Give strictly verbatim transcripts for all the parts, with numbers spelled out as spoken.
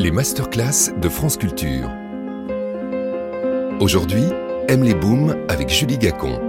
Les masterclass de France Culture. Aujourd'hui, Aime les Booms avec Julie Gacon.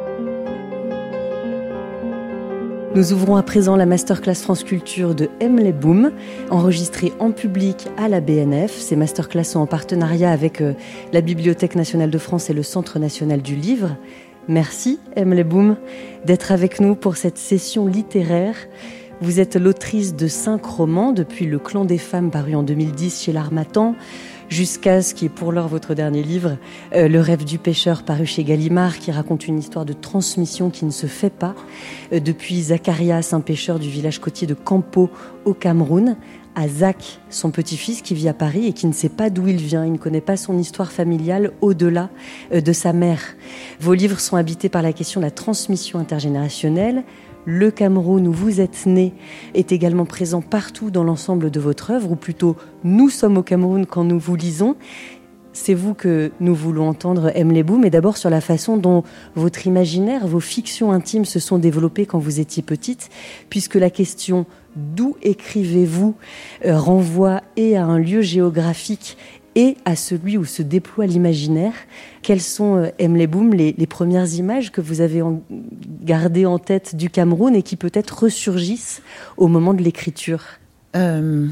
Nous ouvrons à présent la masterclass France Culture de Aime les Booms, enregistrée en public à la B N F. Ces masterclass sont en partenariat avec euh, la Bibliothèque nationale de France et le Centre national du livre. Merci, Aime les Booms, d'être avec nous pour cette session littéraire. Vous êtes l'autrice de cinq romans, depuis Le Clan des femmes, paru en deux mille dix chez l'Harmattan, jusqu'à ce qui est pour l'heure votre dernier livre, euh, Le rêve du pêcheur, paru chez Gallimard, qui raconte une histoire de transmission qui ne se fait pas. Euh, depuis Zacharias, un pêcheur du village côtier de Campo, au Cameroun, à Zach, son petit-fils qui vit à Paris et qui ne sait pas d'où il vient. Il ne connaît pas son histoire familiale au-delà euh, de sa mère. Vos livres sont habités par la question de la transmission intergénérationnelle. Le Cameroun où vous êtes né est également présent partout dans l'ensemble de votre œuvre, ou plutôt nous sommes au Cameroun quand nous vous lisons. C'est vous que nous voulons entendre, Aime les Booms, mais d'abord sur la façon dont votre imaginaire, vos fictions intimes se sont développées quand vous étiez petite, puisque la question d'où écrivez-vous euh, renvoie et à un lieu géographique et à celui où se déploie l'imaginaire. Quelles sont, euh, Aime les Booms, les, les premières images que vous avez en, gardées en tête du Cameroun et qui peut-être ressurgissent au moment de l'écriture? euh,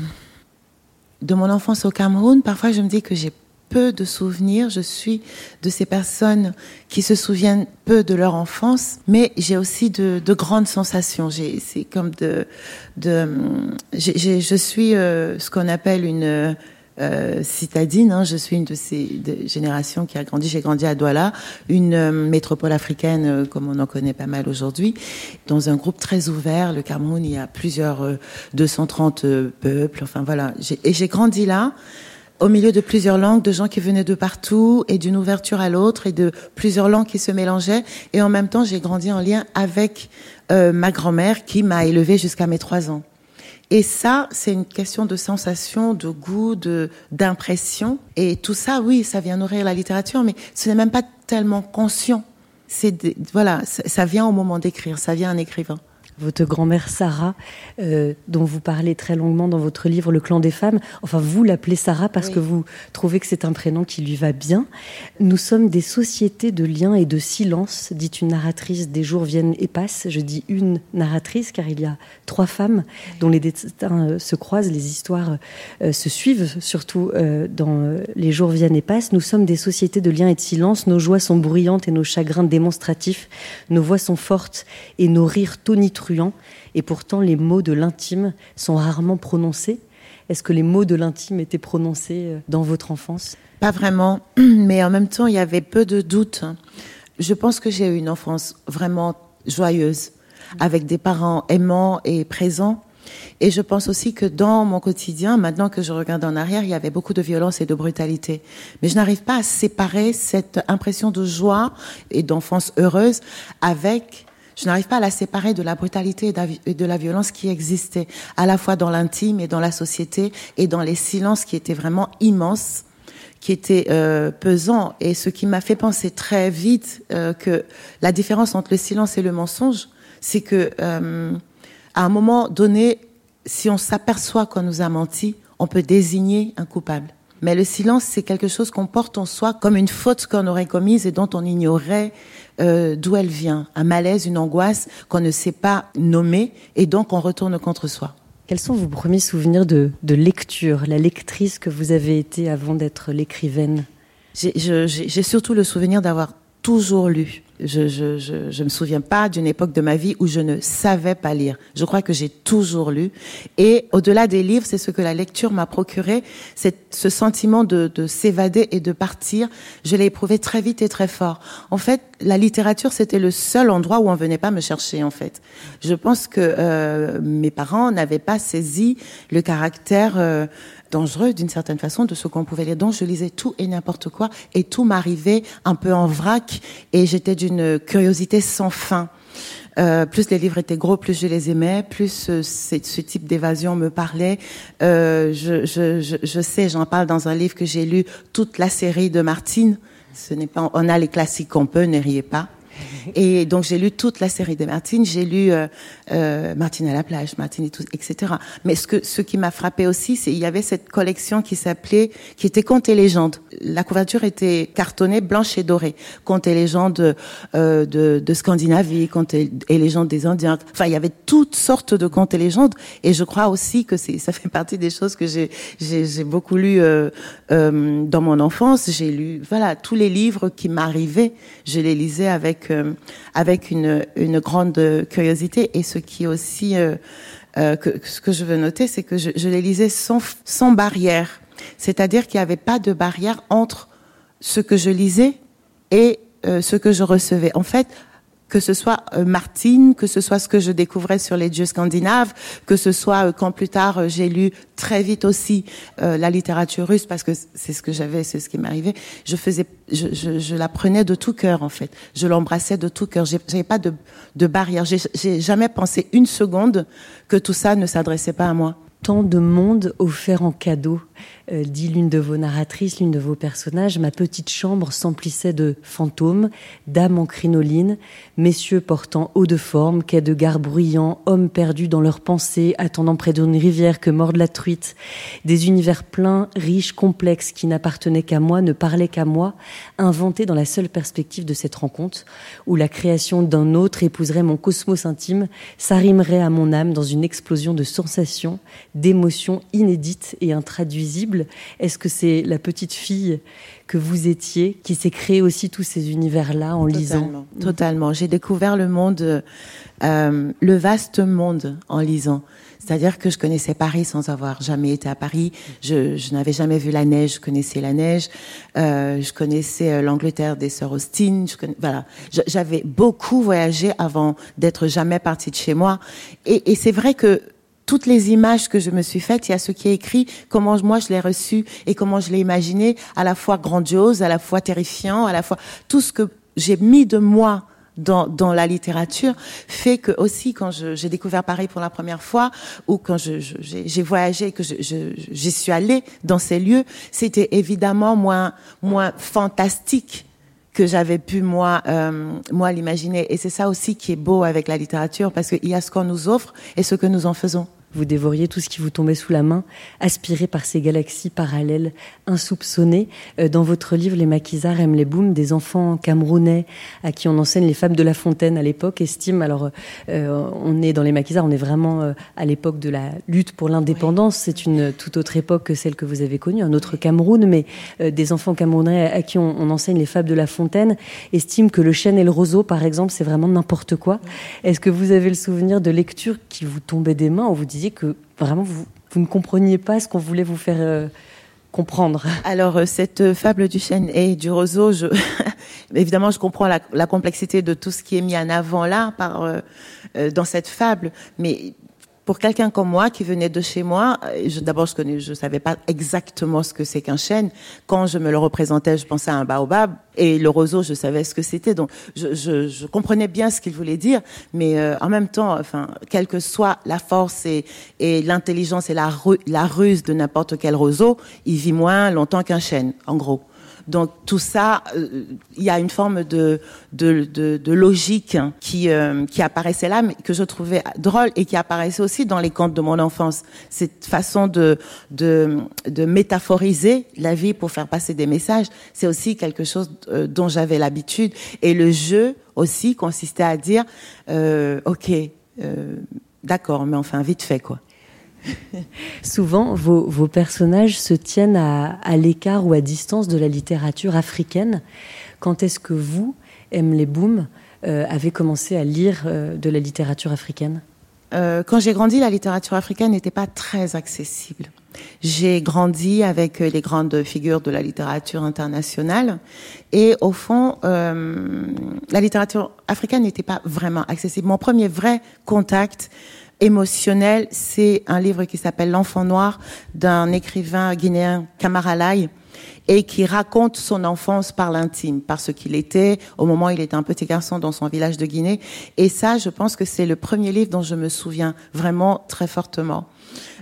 De mon enfance au Cameroun, parfois je me dis que j'ai peu de souvenirs. Je suis de ces personnes qui se souviennent peu de leur enfance, mais j'ai aussi de, de grandes sensations. J'ai, c'est comme de... de j'ai, j'ai, je suis euh, ce qu'on appelle une... Euh, citadine, hein, je suis une de ces de générations qui a grandi, j'ai grandi à Douala, une euh, métropole africaine euh, comme on en connaît pas mal aujourd'hui, dans un groupe très ouvert. Le Cameroun, il y a plusieurs euh, deux cent trente euh, peuples, enfin voilà. J'ai, et j'ai grandi là, au milieu de plusieurs langues, de gens qui venaient de partout et d'une ouverture à l'autre et de plusieurs langues qui se mélangeaient. Et en même temps, j'ai grandi en lien avec euh, ma grand-mère qui m'a élevée jusqu'à mes trois ans. Et ça, c'est une question de sensation, de goût, de d'impression. Et tout ça, oui, ça vient nourrir la littérature, mais ce n'est même pas tellement conscient. C'est de, voilà, ça, ça vient au moment d'écrire, ça vient en écrivant. Votre grand-mère Sarah, euh, dont vous parlez très longuement dans votre livre Le Clan des femmes, enfin vous l'appelez Sarah parce oui. que vous trouvez que c'est un prénom qui lui va bien. Nous sommes des sociétés de liens et de silence, dit une narratrice des jours viennent et passent. Je dis une narratrice car il y a trois femmes dont les destins euh, se croisent, les histoires euh, se suivent, surtout euh, dans euh, Les jours viennent et passent. Nous sommes des sociétés de liens et de silence, nos joies sont bruyantes et nos chagrins démonstratifs, nos voix sont fortes et nos rires tonitruants. Et pourtant, les mots de l'intime sont rarement prononcés. Est-ce que les mots de l'intime étaient prononcés dans votre enfance? Pas vraiment, mais en même temps, il y avait peu de doutes. Je pense que j'ai eu une enfance vraiment joyeuse, avec des parents aimants et présents. Et je pense aussi que dans mon quotidien, maintenant que je regarde en arrière, il y avait beaucoup de violence et de brutalité. Mais je n'arrive pas à séparer cette impression de joie et d'enfance heureuse avec... Je n'arrive pas à la séparer de la brutalité et de la violence qui existait, à la fois dans l'intime et dans la société, et dans les silences qui étaient vraiment immenses, qui étaient euh, pesants. Et ce qui m'a fait penser très vite euh, que la différence entre le silence et le mensonge, c'est que euh, à un moment donné, si on s'aperçoit qu'on nous a menti, on peut désigner un coupable. Mais le silence, c'est quelque chose qu'on porte en soi comme une faute qu'on aurait commise et dont on ignorait euh, d'où elle vient. Un malaise, une angoisse qu'on ne sait pas nommer et donc on retourne contre soi. Quels sont vos premiers souvenirs de, de lecture, la lectrice que vous avez été avant d'être l'écrivaine? J'ai, je, j'ai, j'ai surtout le souvenir d'avoir toujours lu. Je, je, je, je me souviens pas d'une époque de ma vie où je ne savais pas lire. Je crois que j'ai toujours lu. Et au-delà des livres, c'est ce que la lecture m'a procuré, c'est ce sentiment de, de s'évader et de partir. Je l'ai éprouvé très vite et très fort. En fait, la littérature, c'était le seul endroit où on venait pas me chercher, en fait. Je pense que euh, mes parents n'avaient pas saisi le caractère euh, dangereux, d'une certaine façon, de ce qu'on pouvait lire. Donc, je lisais tout et n'importe quoi, et tout m'arrivait un peu en vrac, et j'étais d'une curiosité sans fin. Euh, plus les livres étaient gros, plus je les aimais, plus euh, ce, ce type d'évasion me parlait. Euh, je, je, je, je sais, j'en parle dans un livre que j'ai lu, toute la série de Martine. Ce n'est pas, on a les classiques qu'on peut, ne riez pas. Et donc j'ai lu toute la série de Martine, j'ai lu euh, euh, Martine à la plage, Martine et tout, et cetera. Mais ce que ce qui m'a frappé aussi, c'est il y avait cette collection qui s'appelait, qui était Contes et légendes. La couverture était cartonnée blanche et dorée. Contes et légendes euh, de, de Scandinavie, Contes et, et légendes des Indiens. Enfin, il y avait toutes sortes de contes et légendes. Et je crois aussi que c'est, ça fait partie des choses que j'ai, j'ai, j'ai beaucoup lu euh, euh, dans mon enfance. J'ai lu, voilà, tous les livres qui m'arrivaient, je les lisais avec euh, avec une une grande curiosité. Et ce qui est aussi euh, euh, que ce que je veux noter, c'est que je, je les lisais sans sans barrière. C'est-à-dire qu'il n'y avait pas de barrière entre ce que je lisais et euh, ce que je recevais. En fait, que ce soit euh, Martine, que ce soit ce que je découvrais sur les dieux scandinaves, que ce soit euh, quand plus tard euh, j'ai lu très vite aussi euh, la littérature russe, parce que c'est ce que j'avais, c'est ce qui m'arrivait. Je faisais, je, je, je la prenais de tout cœur en fait. Je l'embrassais de tout cœur. J'ai, j'avais pas de, de barrière. J'ai, j'ai jamais pensé une seconde que tout ça ne s'adressait pas à moi. Tant de monde offert en cadeau, euh, dit l'une de vos narratrices, l'une de vos personnages. Ma petite chambre s'emplissait de fantômes, dames en crinoline, messieurs portant haut de forme, quais de gare bruyants, hommes perdus dans leurs pensées, attendant près d'une rivière que morde la truite. Des univers pleins, riches, complexes, qui n'appartenaient qu'à moi, ne parlaient qu'à moi, inventés dans la seule perspective de cette rencontre, où la création d'un autre épouserait mon cosmos intime, s'arrimerait à mon âme dans une explosion de sensations, d'émotions inédites et intraduisibles. Est-ce que c'est la petite fille que vous étiez qui s'est créée aussi tous ces univers-là en Totalement, lisant? Totalement. J'ai découvert le monde, euh, le vaste monde en lisant. C'est-à-dire que je connaissais Paris sans avoir jamais été à Paris. Je, je n'avais jamais vu la neige, je connaissais la neige. Euh, je connaissais l'Angleterre des sœurs Austen. Je connais, voilà. J'avais beaucoup voyagé avant d'être jamais partie de chez moi. Et, et c'est vrai que toutes les images que je me suis faites, il y a ce qui est écrit, comment moi je l'ai reçu et comment je l'ai imaginé, à la fois grandiose, à la fois terrifiant, à la fois tout ce que j'ai mis de moi dans, dans la littérature fait que aussi quand je, j'ai découvert Paris pour la première fois ou quand je, je, j'ai, j'ai voyagé, que je, je, j'y suis allée dans ces lieux, c'était évidemment moins, moins fantastique que j'avais pu moi euh, moi l'imaginer. Et c'est ça aussi qui est beau avec la littérature, parce qu'il y a ce qu'on nous offre et ce que nous en faisons. Vous dévoriez tout ce qui vous tombait sous la main, aspiré par ces galaxies parallèles, insoupçonnées. Dans votre livre, les maquisards aiment les booms, des enfants camerounais à qui on enseigne les fables de La Fontaine à l'époque, estiment, alors euh, on est dans les maquisards, on est vraiment euh, à l'époque de la lutte pour l'indépendance, oui. C'est une toute autre époque que celle que vous avez connue, un autre Cameroun, mais euh, des enfants camerounais à qui on, on enseigne les fables de La Fontaine estiment que le chêne et le roseau, par exemple, c'est vraiment n'importe quoi. Oui. Est-ce que vous avez le souvenir de lectures qui vous tombaient des mains, où vous disiez que vraiment vous, vous ne compreniez pas ce qu'on voulait vous faire euh, comprendre? Alors euh, cette fable du chêne et du roseau, je... évidemment je comprends la, la complexité de tout ce qui est mis en avant là par euh, euh, dans cette fable, mais pour quelqu'un comme moi qui venait de chez moi, je, d'abord je connais, je savais pas exactement ce que c'est qu'un chêne. Quand je me le représentais, je pensais à un baobab, et le roseau, je savais ce que c'était. Donc je, je, je comprenais bien ce qu'il voulait dire, mais euh, en même temps, enfin, quelle que soit la force et, et l'intelligence et la, ru, la ruse de n'importe quel roseau, il vit moins longtemps qu'un chêne, en gros. Donc tout ça, il euh, y a une forme de de, de, de logique qui euh, qui apparaissait là, mais que je trouvais drôle et qui apparaissait aussi dans les contes de mon enfance. Cette façon de de de métaphoriser la vie pour faire passer des messages, c'est aussi quelque chose euh, dont j'avais l'habitude. Et le jeu aussi consistait à dire, euh, ok, euh, d'accord, mais enfin vite fait quoi. Souvent, vos, vos personnages se tiennent à, à l'écart ou à distance de la littérature africaine. Quand est-ce que vous, Emily Boom, euh, avez commencé à lire euh, de la littérature africaine ? euh, Quand j'ai grandi, la littérature africaine n'était pas très accessible. J'ai grandi avec les grandes figures de la littérature internationale et au fond, euh, la littérature africaine n'était pas vraiment accessible. Mon premier vrai contact émotionnel, c'est un livre qui s'appelle L'Enfant Noir d'un écrivain guinéen, Camara Laye, et qui raconte son enfance par l'intime, par ce qu'il était au moment où il était un petit garçon dans son village de Guinée. Et ça, je pense que c'est le premier livre dont je me souviens vraiment très fortement.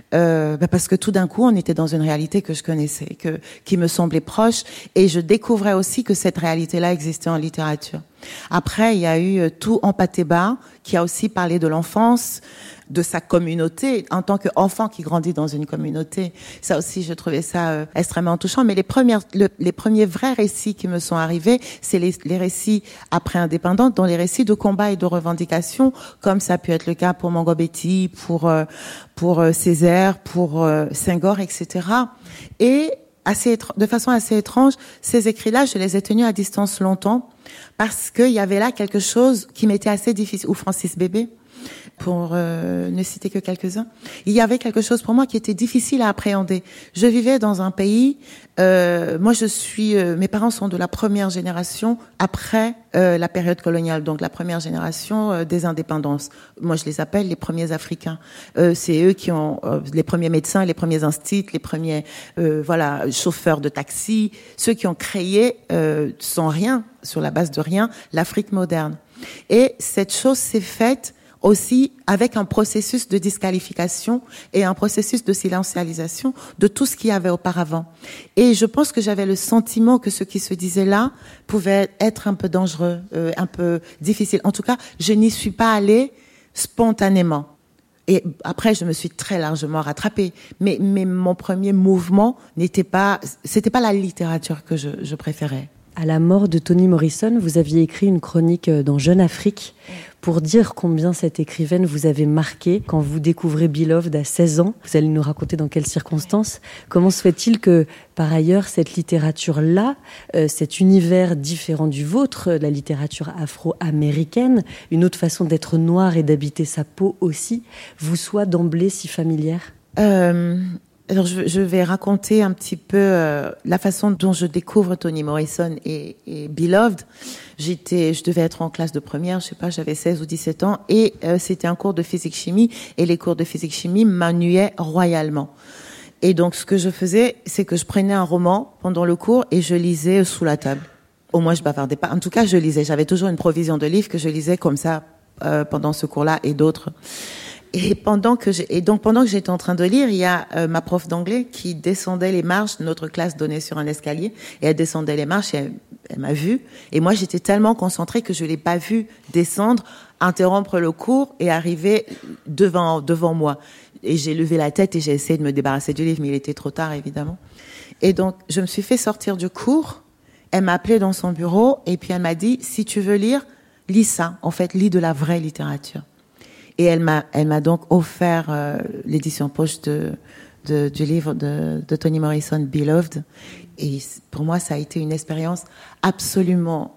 euh, bah parce que tout d'un coup, on était dans une réalité que je connaissais, que, qui me semblait proche, et je découvrais aussi que cette réalité-là existait en littérature. Après, il y a eu Tout Empathéba, qui a aussi parlé de l'enfance, de sa communauté, en tant qu'enfant qui grandit dans une communauté. Ça aussi, je trouvais ça euh, extrêmement touchant. Mais les premières, le, les premiers vrais récits qui me sont arrivés, c'est les, les récits après indépendants, dont les récits de combat et de revendication, comme ça a pu être le cas pour Mongo Betty, pour euh, pour euh, Césaire, pour euh, Senghor, et cetera. Et assez, de façon assez étrange, ces écrits-là, je les ai tenus à distance longtemps, parce qu'il y avait là quelque chose qui m'était assez difficile. Ou Francis Bébé, pour euh, ne citer que quelques-uns. Il y avait quelque chose pour moi qui était difficile à appréhender. Je vivais dans un pays, euh, moi je suis, euh, mes parents sont de la première génération après euh, la période coloniale, donc la première génération euh, des indépendances. Moi je les appelle les premiers Africains. Euh, c'est eux qui ont euh, les premiers médecins, les premiers instituts, les premiers euh, voilà chauffeurs de taxi, ceux qui ont créé euh, sans rien, sur la base de rien, l'Afrique moderne. Et cette chose s'est faite aussi avec un processus de disqualification et un processus de silencialisation de tout ce qu'il y avait auparavant. Et je pense que j'avais le sentiment que ce qui se disait là pouvait être un peu dangereux, euh, un peu difficile. En tout cas, je n'y suis pas allée spontanément. Et après, je me suis très largement rattrapée. Mais, mais mon premier mouvement n'était pas, c'était pas la littérature que je, je préférais. À la mort de Toni Morrison, vous aviez écrit une chronique dans Jeune Afrique pour dire combien cette écrivaine vous avait marqué quand vous découvrez Beloved à seize ans. Vous allez nous raconter dans quelles circonstances. Comment se fait-il que, par ailleurs, cette littérature-là, euh, cet univers différent du vôtre, la littérature afro-américaine, une autre façon d'être noir et d'habiter sa peau aussi, vous soit d'emblée si familière ? euh... Alors, je, je vais raconter un petit peu euh, la façon dont je découvre Toni Morrison et, et Beloved. J'étais, je devais être en classe de première, je sais pas, j'avais seize ou dix-sept ans, et euh, c'était un cours de physique-chimie, et les cours de physique-chimie m'ennuyaient royalement. Et donc, ce que je faisais, c'est que je prenais un roman pendant le cours et je lisais sous la table. Au moins, je bavardais pas. En tout cas, je lisais. J'avais toujours une provision de livres que je lisais comme ça euh, pendant ce cours-là et d'autres. Et pendant que j'ai, et donc pendant que j'étais en train de lire, il y a euh, ma prof d'anglais qui descendait les marches. Notre classe donnait sur un escalier et elle descendait les marches et elle, elle m'a vue. Et moi, j'étais tellement concentrée que je l'ai pas vue descendre, interrompre le cours et arriver devant devant moi. Et j'ai levé la tête et j'ai essayé de me débarrasser du livre, mais il était trop tard évidemment. Et donc je me suis fait sortir du cours. Elle m'a appelée dans son bureau et puis elle m'a dit si tu veux lire, lis ça. En fait, lis de la vraie littérature. Et elle m'a, elle m'a donc offert euh, l'édition poche de, de, du livre de, de Toni Morrison, Beloved. Et pour moi, ça a été une expérience absolument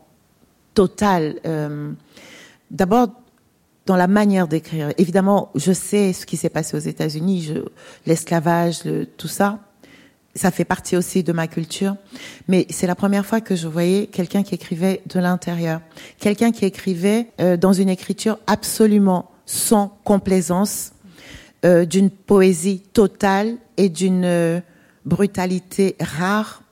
totale. Euh, d'abord, dans la manière d'écrire. Évidemment, je sais ce qui s'est passé aux États-Unis, je, l'esclavage, le, tout ça. Ça fait partie aussi de ma culture. Mais c'est la première fois que je voyais quelqu'un qui écrivait de l'intérieur. Quelqu'un qui écrivait euh, dans une écriture absolument sans complaisance, euh, d'une poésie totale et d'une euh, brutalité rare.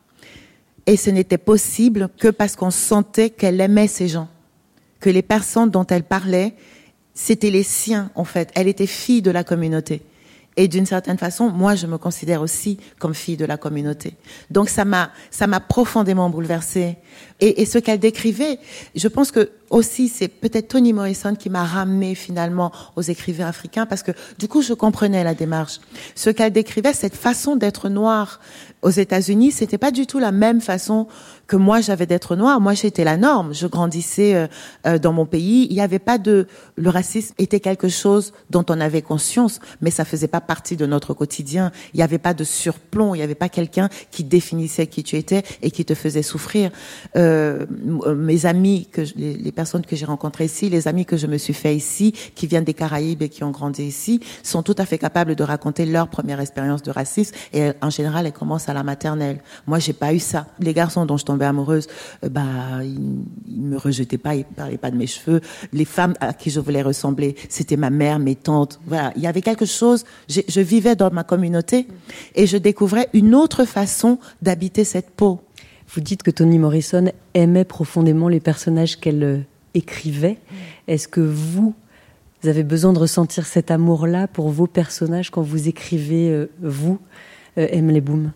Et ce n'était possible que parce qu'on sentait qu'elle aimait ces gens, que les personnes dont elle parlait, c'était les siens en fait. Elle était fille de la communauté. Et d'une certaine façon, moi, je me considère aussi comme fille de la communauté. Donc, ça m'a, ça m'a profondément bouleversée. Et, et ce qu'elle décrivait, je pense que aussi, c'est peut-être Toni Morrison qui m'a ramenée finalement aux écrivains africains, parce que du coup, je comprenais la démarche. Ce qu'elle décrivait, cette façon d'être noire aux États-Unis, c'était pas du tout la même façon que moi j'avais d'être noire. Moi, j'étais la norme. Je grandissais euh, euh, dans mon pays. Il y avait pas de, le racisme était quelque chose dont on avait conscience, mais ça faisait pas partie de notre quotidien. Il y avait pas de surplomb. Il y avait pas quelqu'un qui définissait qui tu étais et qui te faisait souffrir. Euh, mes amis, que je, les, les personnes que j'ai rencontrées ici, les amis que je me suis fait ici, qui viennent des Caraïbes et qui ont grandi ici, sont tout à fait capables de raconter leur première expérience de racisme. Et en général, elles commencent à la maternelle. Moi, j'ai pas eu ça. Les garçons dont je tombais amoureuse, euh, bah, ils, ils me rejetaient pas, ils parlaient pas de mes cheveux. Les femmes à qui je voulais ressembler, c'était ma mère, mes tantes. Voilà, il y avait quelque chose. Je, je vivais dans ma communauté et je découvrais une autre façon d'habiter cette peau. Vous dites que Toni Morrison aimait profondément les personnages qu'elle euh, écrivait. Est-ce que vous, Vous avez besoin de ressentir cet amour-là pour vos personnages quand vous écrivez, euh, vous, euh, Emily Boom?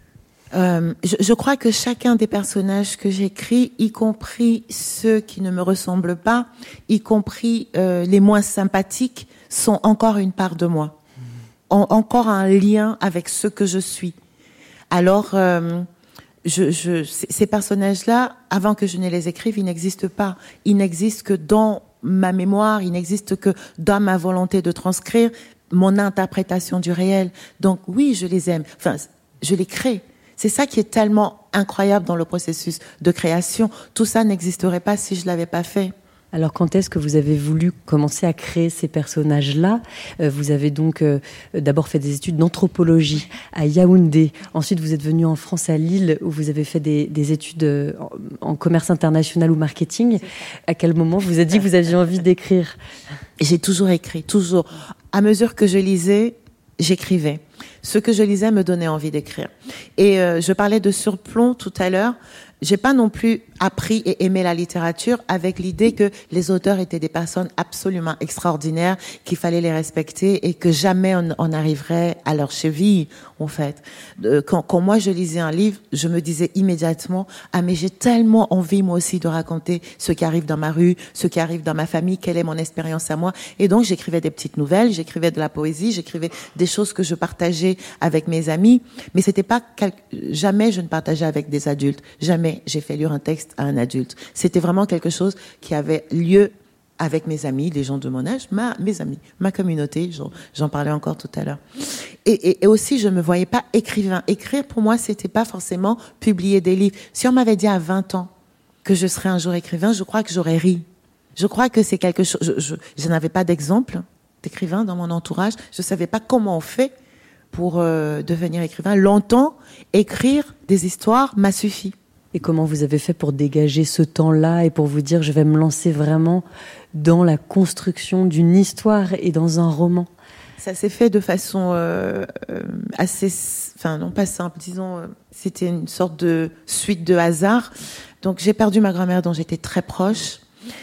Euh, je, je crois que chacun des personnages que j'écris, y compris ceux qui ne me ressemblent pas, y compris euh, les moins sympathiques, sont encore une part de moi, mmh. ont encore un lien avec ce que je suis. Alors, euh, je, je, ces personnages-là, avant que je ne les écrive, ils n'existent pas. Ils n'existent que dans ma mémoire, ils n'existent que dans ma volonté de transcrire mon interprétation du réel. Donc oui, je les aime. Enfin, je les crée. C'est ça qui est tellement incroyable dans le processus de création. Tout ça n'existerait pas si je l'avais pas fait. Alors, quand est-ce que vous avez voulu commencer à créer ces personnages-là ? euh, Vous avez donc euh, d'abord fait des études d'anthropologie à Yaoundé. Ensuite, vous êtes venu en France, à Lille, où vous avez fait des, des études euh, en commerce international ou marketing. À quel moment vous vous êtes dit que vous aviez envie d'écrire ? J'ai toujours écrit, toujours. À mesure que je lisais, j'écrivais. Ce que je lisais me donnait envie d'écrire. Et euh, je parlais de surplomb tout à l'heure. J'ai pas non plus appris et aimé la littérature avec l'idée que les auteurs étaient des personnes absolument extraordinaires, qu'il fallait les respecter et que jamais on, on arriverait à leur cheville, en fait. Quand, quand moi je lisais un livre, je me disais immédiatement, ah mais j'ai tellement envie moi aussi de raconter ce qui arrive dans ma rue, ce qui arrive dans ma famille, quelle est mon expérience à moi. Et donc j'écrivais des petites nouvelles, j'écrivais de la poésie, j'écrivais des choses que je partageais avec mes amis, mais c'était pas quel... jamais je ne partageais avec des adultes, jamais j'ai fait lire un texte à un adulte. C'était vraiment quelque chose qui avait lieu avec mes amis, les gens de mon âge, ma, mes amis, ma communauté, j'en, j'en parlais encore tout à l'heure. Et, et, et aussi, je me voyais pas écrivain. Écrire, pour moi, c'était pas forcément publier des livres. Si on m'avait dit à vingt ans que je serais un jour écrivain, je crois que j'aurais ri. Je crois que c'est quelque chose, je, je, je n'avais pas d'exemple d'écrivain dans mon entourage. Je savais pas comment on fait pour euh, devenir écrivain. Longtemps, écrire des histoires m'a suffi. Et comment vous avez fait pour dégager ce temps-là et pour vous dire je vais me lancer vraiment dans la construction d'une histoire et dans un roman ? Ça s'est fait de façon euh, assez, enfin non pas simple, disons, euh, c'était une sorte de suite de hasard. Donc j'ai perdu ma grand-mère dont j'étais très proche.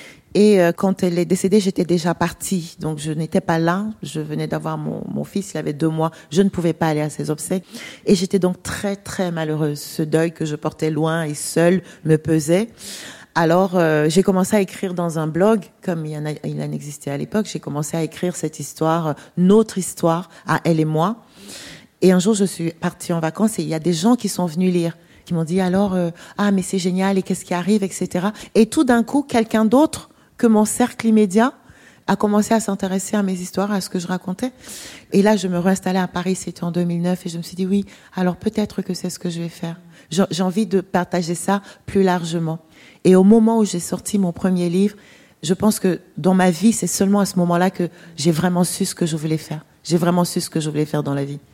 Et euh, quand elle est décédée, j'étais déjà partie. Donc je n'étais pas là. Je venais d'avoir mon, mon fils, il avait deux mois. Je ne pouvais pas aller à ses obsèques. Et j'étais donc très, très malheureuse. Ce deuil que je portais loin et seul me pesait. Alors euh, j'ai commencé à écrire dans un blog, comme il y en a, il en existait à l'époque. J'ai commencé à écrire cette histoire, notre histoire, à elle et moi. Et un jour, je suis partie en vacances et il y a des gens qui sont venus lire, qui m'ont dit alors, euh, ah mais c'est génial et qu'est-ce qui arrive, et cetera. Et tout d'un coup, quelqu'un d'autre que mon cercle immédiat a commencé à s'intéresser à mes histoires, à ce que je racontais. Et là, je me réinstallais à Paris, c'était en deux mille neuf, et je me suis dit, oui, alors peut-être que c'est ce que je vais faire. J'ai, j'ai envie de partager ça plus largement. Et au moment où j'ai sorti mon premier livre, je pense que dans ma vie, c'est seulement à ce moment-là que j'ai vraiment su ce que je voulais faire. J'ai vraiment su ce que je voulais faire dans la vie.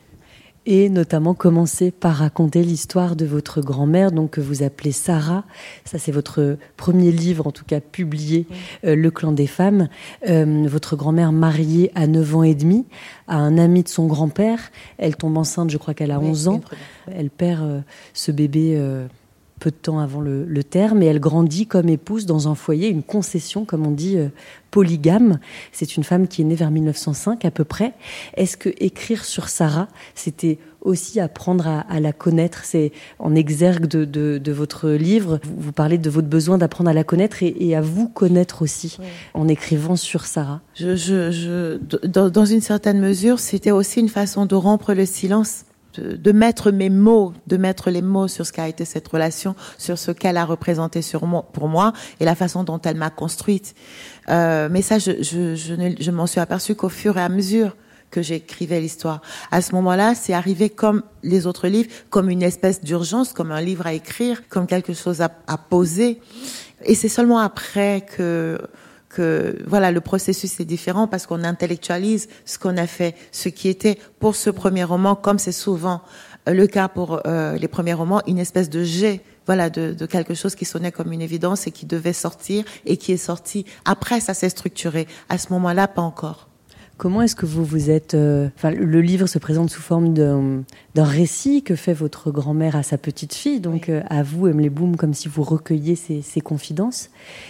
Et notamment commencer par raconter l'histoire de votre grand-mère, donc que vous appelez Sarah. Ça, c'est votre premier livre, en tout cas publié, oui. euh, Le Clan des femmes. Euh, votre grand-mère mariée à neuf ans et demi, à un ami de son grand-père. Elle tombe enceinte, je crois qu'elle a oui, onze ans. Elle perd euh, ce bébé euh, peu de temps avant le, le terme, et elle grandit comme épouse dans un foyer, une concession, comme on dit, euh, polygame. C'est une femme qui est née vers mille neuf cent cinq à peu près. Est-ce que écrire sur Sarah, c'était aussi apprendre à, à la connaître ? C'est en exergue de, de, de votre livre. Vous, vous parlez de votre besoin d'apprendre à la connaître et, et à vous connaître aussi, oui. en écrivant sur Sarah. Je, je, je, dans, dans une certaine mesure, c'était aussi une façon de rompre le silence. De, de mettre mes mots, de mettre les mots sur ce qu'a été cette relation, sur ce qu'elle a représenté sur moi, pour moi, et la façon dont elle m'a construite. Euh, mais ça, je, je, je, ne, je m'en suis aperçue qu'au fur et à mesure que j'écrivais l'histoire. À ce moment-là, c'est arrivé comme les autres livres, comme une espèce d'urgence, comme un livre à écrire, comme quelque chose à, à poser. Et c'est seulement après que... que voilà, le processus est différent parce qu'on intellectualise ce qu'on a fait, ce qui était pour ce premier roman, comme c'est souvent le cas pour euh, les premiers romans, une espèce de jet, voilà, de, de quelque chose qui sonnait comme une évidence et qui devait sortir et qui est sorti. Après, ça s'est structuré. À ce moment-là, pas encore. Comment est-ce que vous vous êtes... Euh, enfin, le livre se présente sous forme d'un, d'un récit que fait votre grand-mère à sa petite fille, donc oui. euh, à vous, Emily Boom, comme si vous recueilliez ses, ses confidences.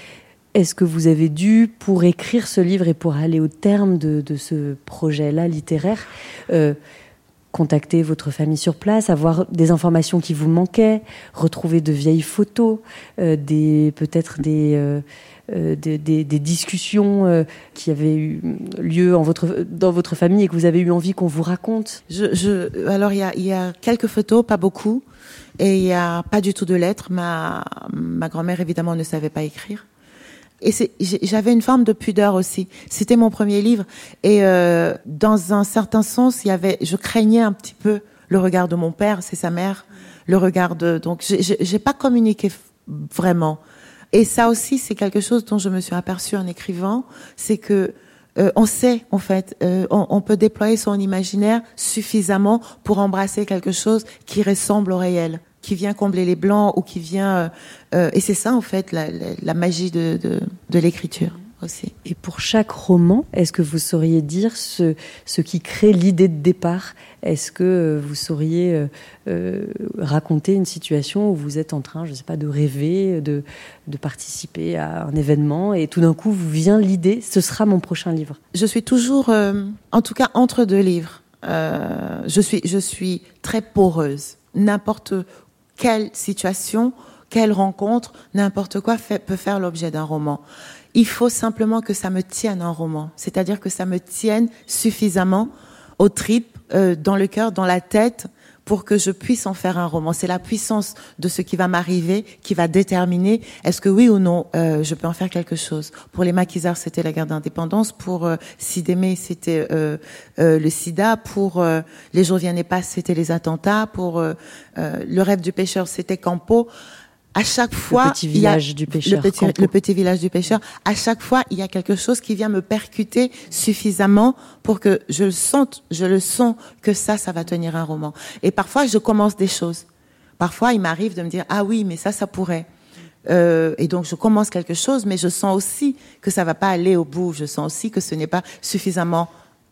est-ce que vous avez dû, pour écrire ce livre et pour aller au terme de, de ce projet-là littéraire, euh, contacter votre famille sur place, avoir des informations qui vous manquaient, retrouver de vieilles photos, euh, des, peut-être des, euh, euh, des, des, des discussions euh, qui avaient eu lieu en votre, dans votre famille et que vous avez eu envie qu'on vous raconte? je, je, Alors, il y a, y a quelques photos, pas beaucoup, et il n'y a pas du tout de lettres. Ma, ma grand-mère, évidemment, ne savait pas écrire. Et c'est, j'avais une forme de pudeur aussi. C'était mon premier livre. Et euh, dans un certain sens, il y avait, je craignais un petit peu le regard de mon père, c'est sa mère, le regard de... Donc, j'ai, j'ai pas communiqué vraiment. Et ça aussi, c'est quelque chose dont je me suis aperçue en écrivant, c'est que euh, on sait, en fait, euh, on, on peut déployer son imaginaire suffisamment pour embrasser quelque chose qui ressemble au réel, qui vient combler les blancs ou qui vient... Euh, euh, et c'est ça, en fait, la, la, la magie de, de, de l'écriture aussi. Et pour chaque roman, est-ce que vous sauriez dire ce, ce qui crée l'idée de départ? Est-ce que vous sauriez euh, euh, raconter une situation où vous êtes en train, je ne sais pas, de rêver, de, de participer à un événement et tout d'un coup, vous vient l'idée, ce sera mon prochain livre? Je suis toujours, euh, en tout cas, entre deux livres. Euh, je suis, je suis très poreuse. N'importe quelle situation, quelle rencontre, n'importe quoi fait, peut faire l'objet d'un roman. Il faut simplement que ça me tienne un roman, c'est-à-dire que ça me tienne suffisamment aux tripes, euh, dans le cœur, dans la tête, pour que je puisse en faire un roman. C'est la puissance de ce qui va m'arriver qui va déterminer est-ce que oui ou non euh, je peux en faire quelque chose. Pour les maquisards, c'était la guerre d'indépendance. Pour euh, Sidémé, c'était euh, euh, le sida. Pour euh, Les jours viennent et passent, c'était les attentats. Pour euh, euh, Le rêve du pêcheur, c'était Campo. À chaque fois, le petit village du pêcheur, le petit, le petit village du pêcheur. À chaque fois, il y a quelque chose qui vient me percuter suffisamment pour que je le sente, je le sens que ça, ça va tenir un roman. Et parfois, je commence des choses. Parfois, il m'arrive de me dire ah oui, mais ça, ça pourrait. Euh, et donc, je commence quelque chose, mais je sens aussi que ça va pas aller au bout. Je sens aussi que ce n'est pas suffisamment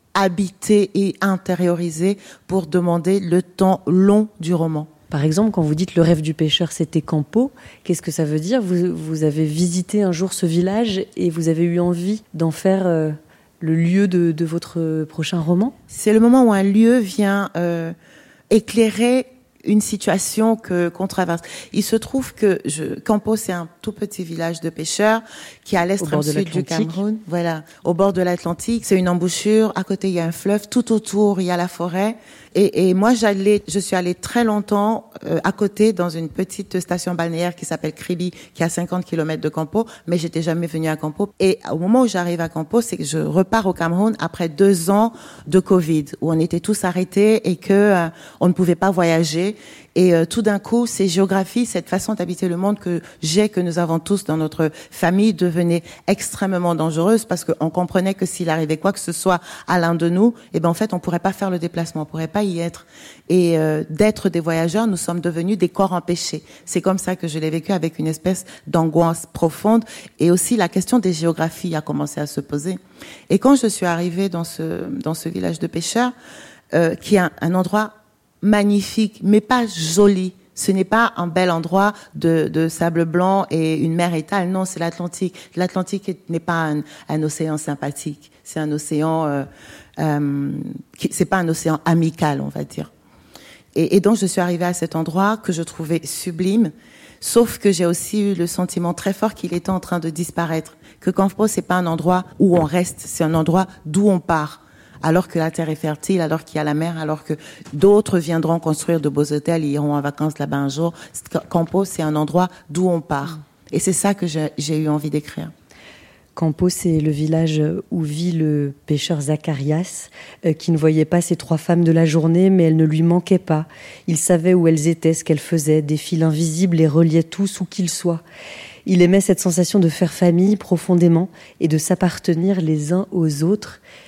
habité et intériorisé pour demander le temps long du roman. Par exemple, quand vous dites le rêve du pêcheur, c'était Campo, qu'est-ce que ça veut dire? vous, vous avez visité un jour ce village et vous avez eu envie d'en faire euh, le lieu de, de votre prochain roman? C'est le moment où un lieu vient euh, éclairer une situation que qu'on traverse. Il se trouve que je, Campo, c'est un tout petit village de pêcheurs qui est à l'extrême sud du Cameroun. Voilà, au bord de l'Atlantique. C'est une embouchure. À côté, il y a un fleuve. Tout autour, il y a la forêt. Et, et moi, j'allais, je suis allée très longtemps euh, à côté dans une petite station balnéaire qui s'appelle Kribi, qui est à cinquante kilomètres de Campo, mais j'étais jamais venue à Campo. Et au moment où j'arrive à Campo, c'est que je repars au Cameroun après deux ans de Covid, où on était tous arrêtés et que euh, on ne pouvait pas voyager. Et euh, tout d'un coup, ces géographies, cette façon d'habiter le monde que j'ai, que nous avons tous dans notre famille, devenait extrêmement dangereuse parce qu'on comprenait que s'il arrivait quoi que ce soit à l'un de nous, eh ben en fait, on pourrait pas faire le déplacement, on pourrait pas y être. Et euh, d'être des voyageurs, nous sommes devenus des corps empêchés. C'est comme ça que je l'ai vécu, avec une espèce d'angoisse profonde. Et aussi, la question des géographies a commencé à se poser. Et quand je suis arrivée dans ce dans ce village de pêcheurs, euh, qui est un, un endroit magnifique, mais pas joli. Ce n'est pas un bel endroit de, de sable blanc et une mer étale. Non, c'est l'Atlantique. L'Atlantique n'est pas un, un océan sympathique. C'est un océan, euh, euh, qui, c'est pas un océan amical, on va dire. Et, et donc, je suis arrivée à cet endroit que je trouvais sublime. Sauf que j'ai aussi eu le sentiment très fort qu'il était en train de disparaître. Que Campo, c'est pas un endroit où on reste, c'est un endroit d'où on part. Alors que la terre est fertile, alors qu'il y a la mer, alors que d'autres viendront construire de beaux hôtels, ils iront en vacances là-bas un jour. Campo, c'est un endroit d'où on part. Et c'est ça que j'ai, j'ai eu envie d'écrire. Campo, c'est le village où vit le pêcheur Zacharias, euh, qui ne voyait pas ses trois femmes de la journée, mais elles ne lui manquaient pas. Il savait où elles étaient, ce qu'elles faisaient. Des fils invisibles les reliaient tous, où qu'ils soient. Il aimait cette sensation de faire famille profondément et de s'appartenir les uns aux autres.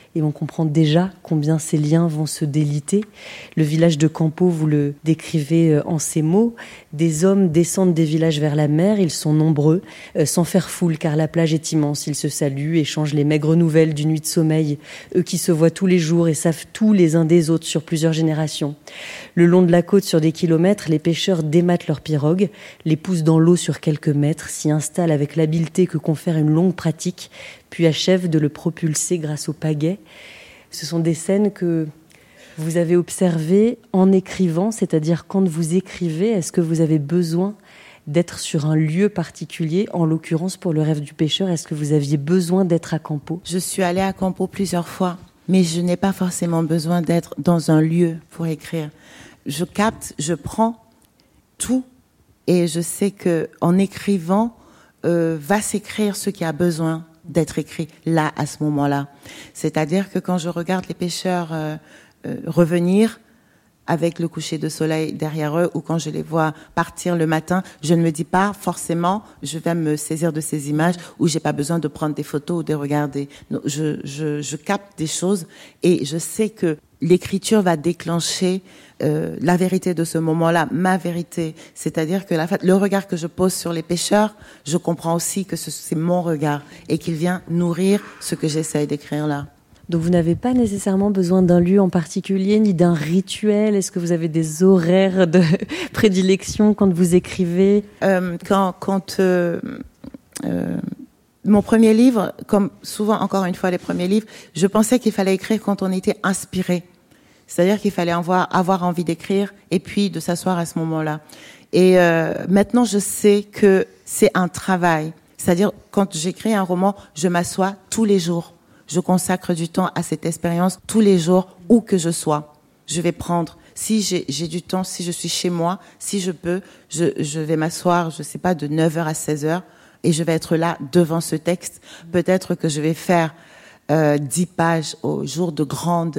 et on comprend déjà combien ces liens vont se déliter. Le village de Campo, vous le décrivez en ces mots. Des hommes descendent des villages vers la mer, ils sont nombreux, euh, sans faire foule, car la plage est immense. Ils se saluent, échangent les maigres nouvelles d'une nuit de sommeil, eux qui se voient tous les jours et savent tout les uns des autres sur plusieurs générations. Le long de la côte, sur des kilomètres, les pêcheurs démattent leurs pirogues, les poussent dans l'eau sur quelques mètres, s'y installent avec l'habileté que confère une longue pratique, puis achèvent de le propulser grâce au pagaie. Ce sont des scènes que vous avez observées en écrivant, c'est-à-dire quand vous écrivez, est-ce que vous avez besoin d'être sur un lieu particulier, en l'occurrence pour Le Rêve du pêcheur, est-ce que vous aviez besoin d'être à Campo ? Je suis allée à Campo plusieurs fois, mais je n'ai pas forcément besoin d'être dans un lieu pour écrire. Je capte, je prends tout et je sais qu'en écrivant, euh, va s'écrire ce qui a besoin d'être écrit là, à ce moment-là. C'est-à-dire que quand je regarde les pêcheurs euh, euh, revenir avec le coucher de soleil derrière eux, ou quand je les vois partir le matin, je ne me dis pas forcément je vais me saisir de ces images où j'ai pas besoin de prendre des photos ou de regarder. Non, je, je, je capte des choses et je sais que l'écriture va déclencher euh, la vérité de ce moment-là, ma vérité. C'est-à-dire que la, le regard que je pose sur les pêcheurs, je comprends aussi que ce, c'est mon regard et qu'il vient nourrir ce que j'essaye d'écrire là. Donc vous n'avez pas nécessairement besoin d'un lieu en particulier, ni d'un rituel. Est-ce que vous avez des horaires de prédilection quand vous écrivez ? euh, Quand, quand euh, euh, mon premier livre, comme souvent encore une fois les premiers livres, je pensais qu'il fallait écrire quand on était inspiré. C'est-à-dire qu'il fallait avoir, avoir envie d'écrire et puis de s'asseoir à ce moment-là. Et euh, maintenant, je sais que c'est un travail. C'est-à-dire, quand j'écris un roman, je m'assois tous les jours. Je consacre du temps à cette expérience tous les jours, où que je sois. Je vais prendre, si j'ai, j'ai du temps, si je suis chez moi, si je peux, je, je vais m'asseoir, je sais pas, de neuf heures à seize heures, et je vais être là devant ce texte. Peut-être que je vais faire euh, dix pages au jour de grande,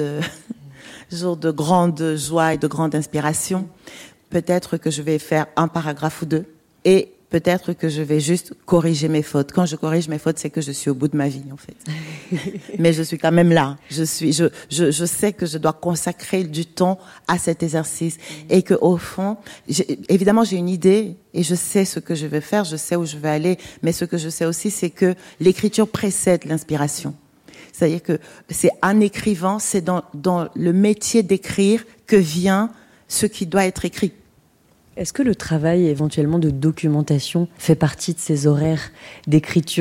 jour de grande joie et de grande inspiration. Peut-être que je vais faire un paragraphe ou deux, et peut-être que je vais juste corriger mes fautes. Quand je corrige mes fautes, c'est que je suis au bout de ma vie, en fait. Mais je suis quand même là. Je suis, je, je, je sais que je dois consacrer du temps à cet exercice et que, au fond, j'ai, évidemment, j'ai une idée et je sais ce que je veux faire, je sais où je veux aller. Mais ce que je sais aussi, c'est que l'écriture précède l'inspiration. C'est-à-dire que c'est en écrivant, c'est dans, dans le métier d'écrire que vient ce qui doit être écrit. Est-ce que le travail éventuellement de documentation fait partie de ces horaires d'écriture ?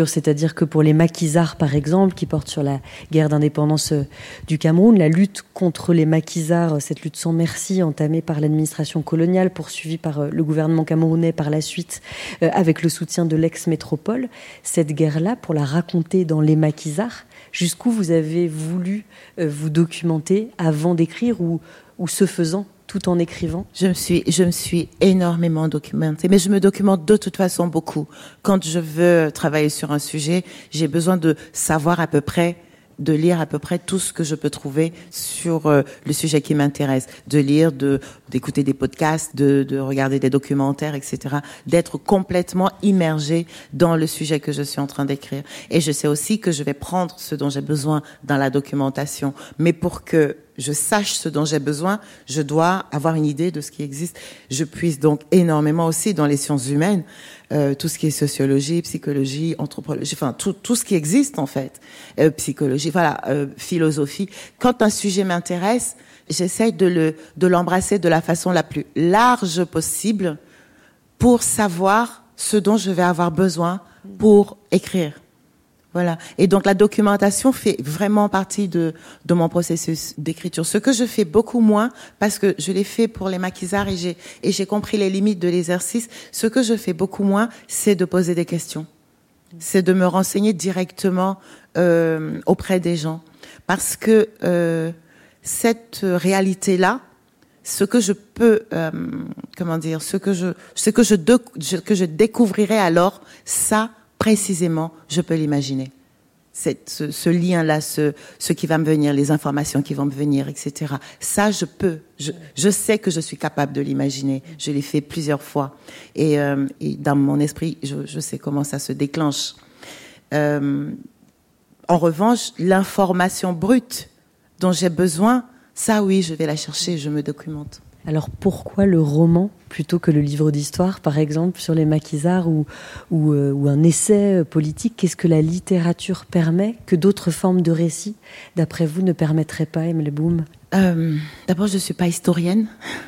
C'est-à-dire que pour les maquisards, par exemple, qui portent sur la guerre d'indépendance du Cameroun, la lutte contre les maquisards, cette lutte sans merci entamée par l'administration coloniale, poursuivie par le gouvernement camerounais par la suite, euh, avec le soutien de l'ex-métropole, cette guerre-là, pour la raconter dans les maquisards, jusqu'où vous avez voulu euh, vous documenter avant d'écrire ou, ou ce faisant ? Tout en écrivant ? Je me suis, je me suis énormément documentée, mais je me documente de toute façon beaucoup. Quand je veux travailler sur un sujet, j'ai besoin de savoir à peu près, de lire à peu près tout ce que je peux trouver sur euh, le sujet qui m'intéresse, de lire, de d'écouter des podcasts, de, de regarder des documentaires, et cetera, d'être complètement immergée dans le sujet que je suis en train d'écrire. Et je sais aussi que je vais prendre ce dont j'ai besoin dans la documentation, mais pour que je sache ce dont j'ai besoin, je dois avoir une idée de ce qui existe. Je puise donc énormément aussi dans les sciences humaines, euh, tout ce qui est sociologie, psychologie, anthropologie, enfin tout, tout ce qui existe en fait, euh, psychologie, voilà, euh, philosophie. Quand un sujet m'intéresse, j'essaye de le de l'embrasser de la façon la plus large possible pour savoir ce dont je vais avoir besoin pour écrire. Voilà. Et donc la documentation fait vraiment partie de de mon processus d'écriture. Ce que je fais beaucoup moins, parce que je l'ai fait pour les maquisards et j'ai et j'ai compris les limites de l'exercice. Ce que je fais beaucoup moins, c'est de poser des questions. C'est de me renseigner directement euh, auprès des gens, parce que euh, cette réalité-là, ce que je peux, euh, comment dire, ce que je, ce que je, de, je que je découvrirai alors, ça. Précisément, je peux l'imaginer. C'est ce, ce lien-là, ce, ce qui va me venir, les informations qui vont me venir, et cetera. Ça, je peux. Je, je sais que je suis capable de l'imaginer. Je l'ai fait plusieurs fois. Et, euh, et dans mon esprit, je, je sais comment ça se déclenche. Euh, En revanche, l'information brute dont j'ai besoin, ça oui, je vais la chercher, je me documente. Alors pourquoi le roman plutôt que le livre d'histoire, par exemple, sur les maquisards ou, ou, euh, ou un essai politique? Qu'est-ce que la littérature permet que d'autres formes de récits, d'après vous, ne permettraient pas, Emily Boom? euh, D'abord, je ne suis pas historienne.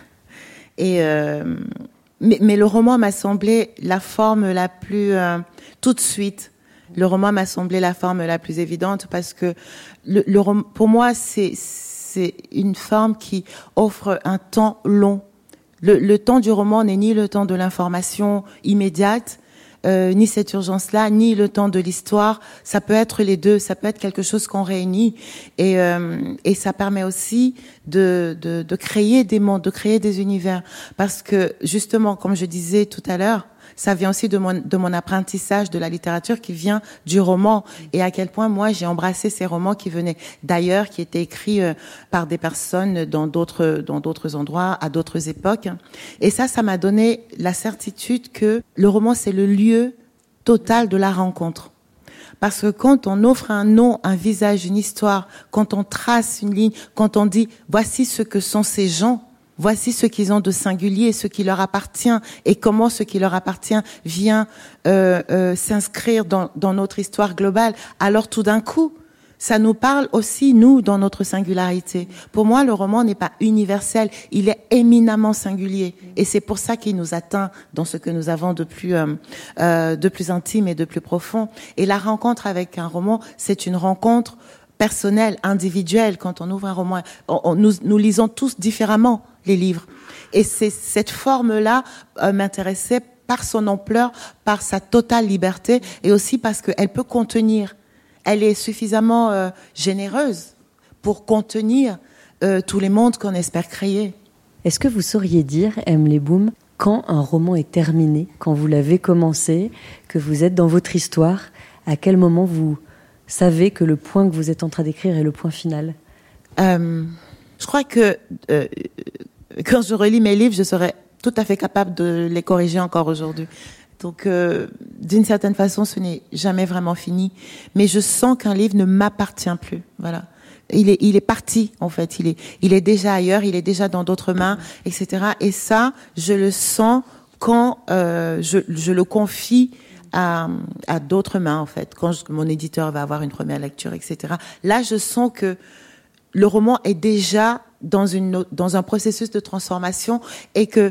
Et, euh, mais, mais le roman m'a semblé la forme la plus... Euh, tout de suite, le roman m'a semblé la forme la plus évidente parce que le, le rom- pour moi, c'est... c'est une forme qui offre un temps long. Le, le temps du roman n'est ni le temps de l'information immédiate, euh, ni cette urgence-là, ni le temps de l'histoire. Ça peut être les deux, ça peut être quelque chose qu'on réunit. Et, euh, et ça permet aussi de, de, de créer des mondes, de créer des univers. Parce que, justement, comme je disais tout à l'heure, ça vient aussi de mon, de mon apprentissage de la littérature qui vient du roman. Et à quel point, moi, j'ai embrassé ces romans qui venaient d'ailleurs, qui étaient écrits euh, par des personnes dans d'autres, dans d'autres endroits, à d'autres époques. Et ça, ça m'a donné la certitude que le roman, c'est le lieu total de la rencontre. Parce que quand on offre un nom, un visage, une histoire, quand on trace une ligne, quand on dit « voici ce que sont ces gens », voici ce qu'ils ont de singulier, ce qui leur appartient et comment ce qui leur appartient vient euh, euh, s'inscrire dans, dans notre histoire globale. Alors tout d'un coup, ça nous parle aussi, nous, dans notre singularité. Pour moi, le roman n'est pas universel, il est éminemment singulier. Et c'est pour ça qu'il nous atteint dans ce que nous avons de plus, euh, euh, de plus intime et de plus profond. Et la rencontre avec un roman, c'est une rencontre personnelle, individuelle. Quand on ouvre un roman, on, on, nous, nous lisons tous différemment les livres. Et c'est cette forme-là euh, m'intéressait par son ampleur, par sa totale liberté et aussi parce qu'elle peut contenir. Elle est suffisamment euh, généreuse pour contenir euh, tous les mondes qu'on espère créer. Est-ce que vous sauriez dire, Emily Boom, quand un roman est terminé, quand vous l'avez commencé, que vous êtes dans votre histoire, à quel moment vous savez que le point que vous êtes en train d'écrire est le point final? euh, Je crois que euh, quand je relis mes livres, je serais tout à fait capable de les corriger encore aujourd'hui. Donc, euh, d'une certaine façon, ce n'est jamais vraiment fini. Mais je sens qu'un livre ne m'appartient plus. Voilà. Il est, il est parti, en fait. Il est, il est déjà ailleurs, il est déjà dans d'autres mains, et cetera. Et ça, je le sens quand euh, je, je le confie à, à d'autres mains, en fait. Quand je, mon éditeur va avoir une première lecture, et cetera. Là, je sens que le roman est déjà dans, une, dans un processus de transformation et que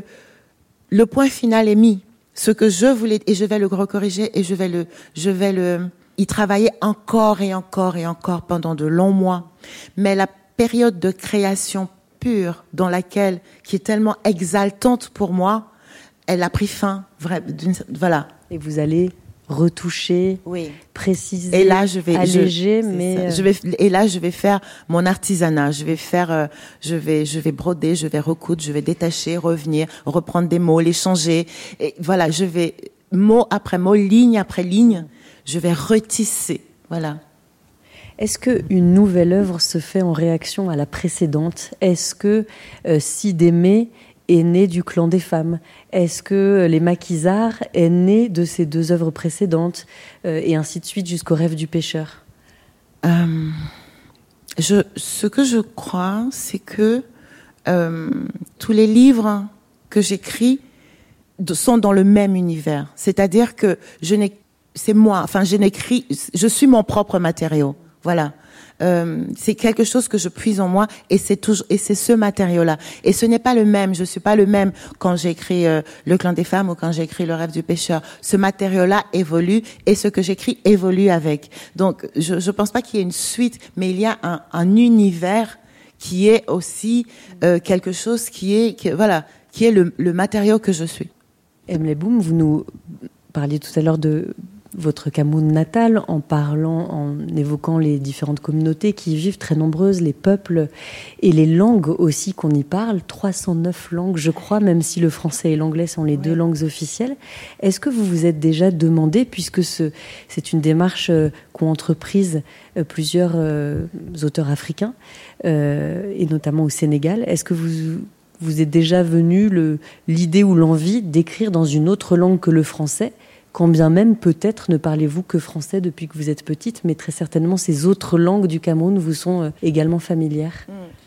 le point final est mis. Ce que je voulais, et je vais le recorriger et je vais le, je vais le, y travailler encore et encore et encore pendant de longs mois. Mais la période de création pure dans laquelle, qui est tellement exaltante pour moi, elle a pris fin. Voilà. Et vous allez retoucher, oui, préciser, et là je vais alléger, je, mais je vais et là je vais faire mon artisanat, je vais faire euh, je vais je vais broder, je vais recoudre, je vais détacher, revenir, reprendre des mots, les changer, et voilà, je vais mot après mot, ligne après ligne, je vais retisser, voilà. Est-ce qu'une nouvelle œuvre se fait en réaction à la précédente? Est-ce que euh, Si d'aimer est né du clan des femmes? Est-ce que Les Maquisards est né de ces deux œuvres précédentes, euh, et ainsi de suite jusqu'au Rêve du pêcheur? euh, je, Ce que je crois, c'est que euh, tous les livres que j'écris sont dans le même univers. C'est-à-dire que je n'ai, c'est moi, enfin, je n'écris, je suis mon propre matériau. Voilà. Euh, c'est quelque chose que je puise en moi et c'est toujours et c'est ce matériau-là. Et ce n'est pas le même. Je suis pas le même quand j'écris euh, Le Clan des femmes ou quand j'écris Le Rêve du pêcheur. Ce matériau-là évolue et ce que j'écris évolue avec. Donc, je je pense pas qu'il y ait une suite, mais il y a un, un univers qui est aussi euh, quelque chose qui est qui, voilà qui est le, le matériau que je suis. Emily Boom, vous nous parliez tout à l'heure de votre Cameroun natal, en parlant, en évoquant les différentes communautés qui y vivent, très nombreuses, les peuples et les langues aussi qu'on y parle, trois cent neuf langues, je crois, même si le français et l'anglais sont les oui. deux langues officielles. Est-ce que vous vous êtes déjà demandé, puisque ce, c'est une démarche euh, qu'ont entreprise euh, plusieurs euh, auteurs africains, euh, et notamment au Sénégal, est-ce que vous vous êtes déjà venu le, l'idée ou l'envie d'écrire dans une autre langue que le français, quand bien même peut-être ne parlez-vous que français depuis que vous êtes petite, mais très certainement ces autres langues du Cameroun vous sont également familières.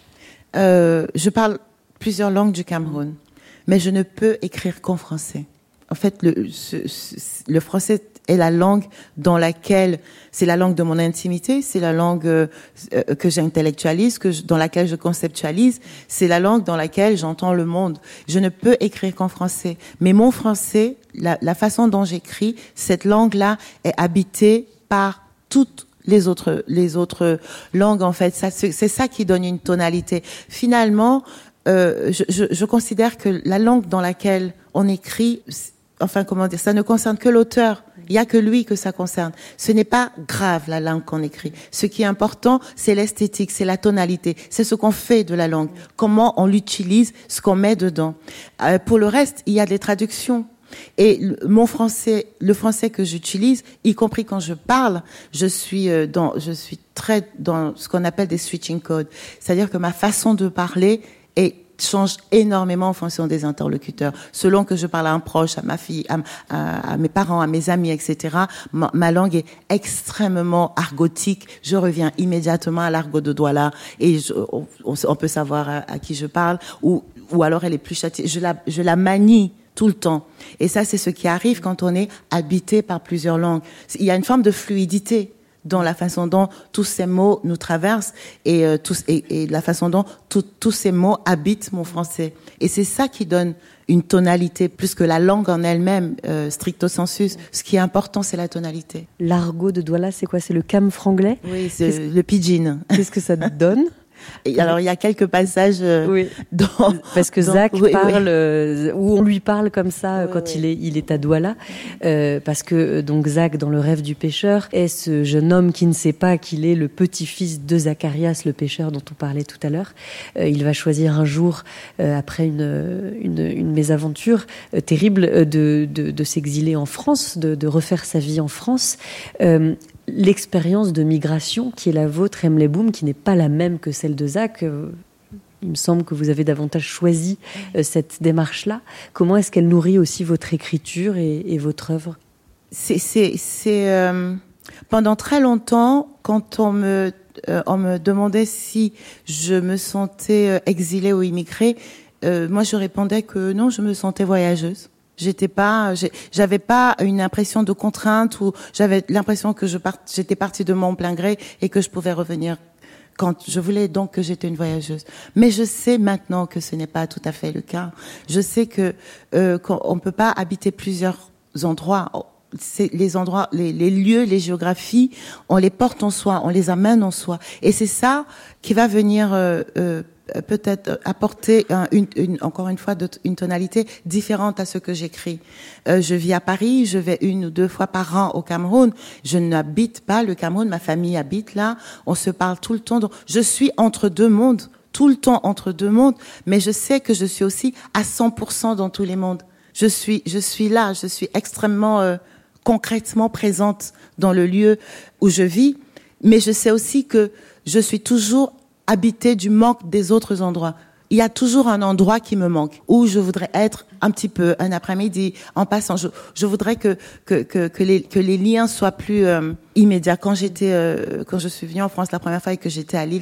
Euh, je parle plusieurs langues du Cameroun, mais je ne peux écrire qu'en français. En fait, le, ce, ce, le français est la langue dans laquelle, c'est la langue de mon intimité, c'est la langue euh, que j'intellectualise, que je, dans laquelle je conceptualise, c'est la langue dans laquelle j'entends le monde. Je ne peux écrire qu'en français. Mais mon français, la, la façon dont j'écris, cette langue-là est habitée par toutes les autres, les autres langues, en fait. Ça, c'est, c'est ça qui donne une tonalité. Finalement, euh, je, je, je considère que la langue dans laquelle on écrit, enfin, comment dire, ça ne concerne que l'auteur. Il y a que lui que ça concerne. Ce n'est pas grave, la langue qu'on écrit. Ce qui est important, c'est l'esthétique, c'est la tonalité. C'est ce qu'on fait de la langue. Comment on l'utilise, ce qu'on met dedans. Euh, pour le reste, il y a des traductions. Et mon français, le français que j'utilise, y compris quand je parle, je suis dans, je suis très dans ce qu'on appelle des switching codes. C'est-à-dire que ma façon de parler est change énormément en fonction des interlocuteurs. Selon que je parle à un proche, à ma fille, à, à, à mes parents, à mes amis, et cetera, ma, ma langue est extrêmement argotique. Je reviens immédiatement à l'argot de Douala et je, on, on peut savoir à, à qui je parle, ou, ou alors elle est plus châtiée. Je la, je la manie tout le temps. Et ça, c'est ce qui arrive quand on est habité par plusieurs langues. Il y a une forme de fluidité dans la façon dont tous ces mots nous traversent et, euh, tous, et, et la façon dont tout, tous ces mots habitent mon français. Et c'est ça qui donne une tonalité, plus que la langue en elle-même, euh, stricto sensus. Ce qui est important, c'est la tonalité. L'argot de Douala, c'est quoi? C'est le cam franglais? Oui, c'est qu'est-ce, le pidgin. Qu'est-ce que ça donne? Et alors, il y a quelques passages euh, oui. dans... Parce que dans, Zach oui, parle, oui. Euh, où on lui parle comme ça oui, quand oui. il est, il est à Douala. Euh, parce que, donc, Zach, dans Le Rêve du pêcheur, est ce jeune homme qui ne sait pas qu'il est le petit-fils de Zacharias, le pêcheur dont on parlait tout à l'heure. Euh, il va choisir un jour, euh, après une, une, une mésaventure euh, terrible, de, de, de s'exiler en France, de, de refaire sa vie en France. Euh, L'expérience de migration qui est la vôtre, Emle Boum, qui n'est pas la même que celle de Zach, euh, il me semble que vous avez davantage choisi euh, cette démarche-là. Comment est-ce qu'elle nourrit aussi votre écriture et, et votre œuvre? C'est, c'est, c'est euh, pendant très longtemps, quand on me, euh, on me demandait si je me sentais euh, exilée ou immigrée, euh, moi je répondais que non, je me sentais voyageuse. J'étais pas, j'avais pas une impression de contrainte ou j'avais l'impression que je part, j'étais partie de mon plein gré et que je pouvais revenir quand je voulais, donc que j'étais une voyageuse. Mais je sais maintenant que ce n'est pas tout à fait le cas. Je sais que euh, qu'on peut pas habiter plusieurs endroits. C'est les endroits, les, les lieux, les géographies, on les porte en soi, on les amène en soi. Et c'est ça qui va venir euh, euh, peut-être apporter un, une, une, encore une fois de, une tonalité différente à ce que j'écris. Euh, je vis à Paris, je vais une ou deux fois par an au Cameroun. Je n'habite pas le Cameroun, ma famille habite là. On se parle tout le temps. Donc je suis entre deux mondes, tout le temps entre deux mondes, mais je sais que je suis aussi à cent pour cent dans tous les mondes. Je suis, je suis là, je suis extrêmement euh, concrètement présente dans le lieu où je vis, mais je sais aussi que je suis toujours habité du manque des autres endroits. Il y a toujours un endroit qui me manque, où je voudrais être un petit peu, un après-midi, en passant. Je, je voudrais que, que, que, que, les, que les liens soient plus euh, immédiats. Quand j'étais, euh, quand je suis venue en France la première fois et que j'étais à Lille,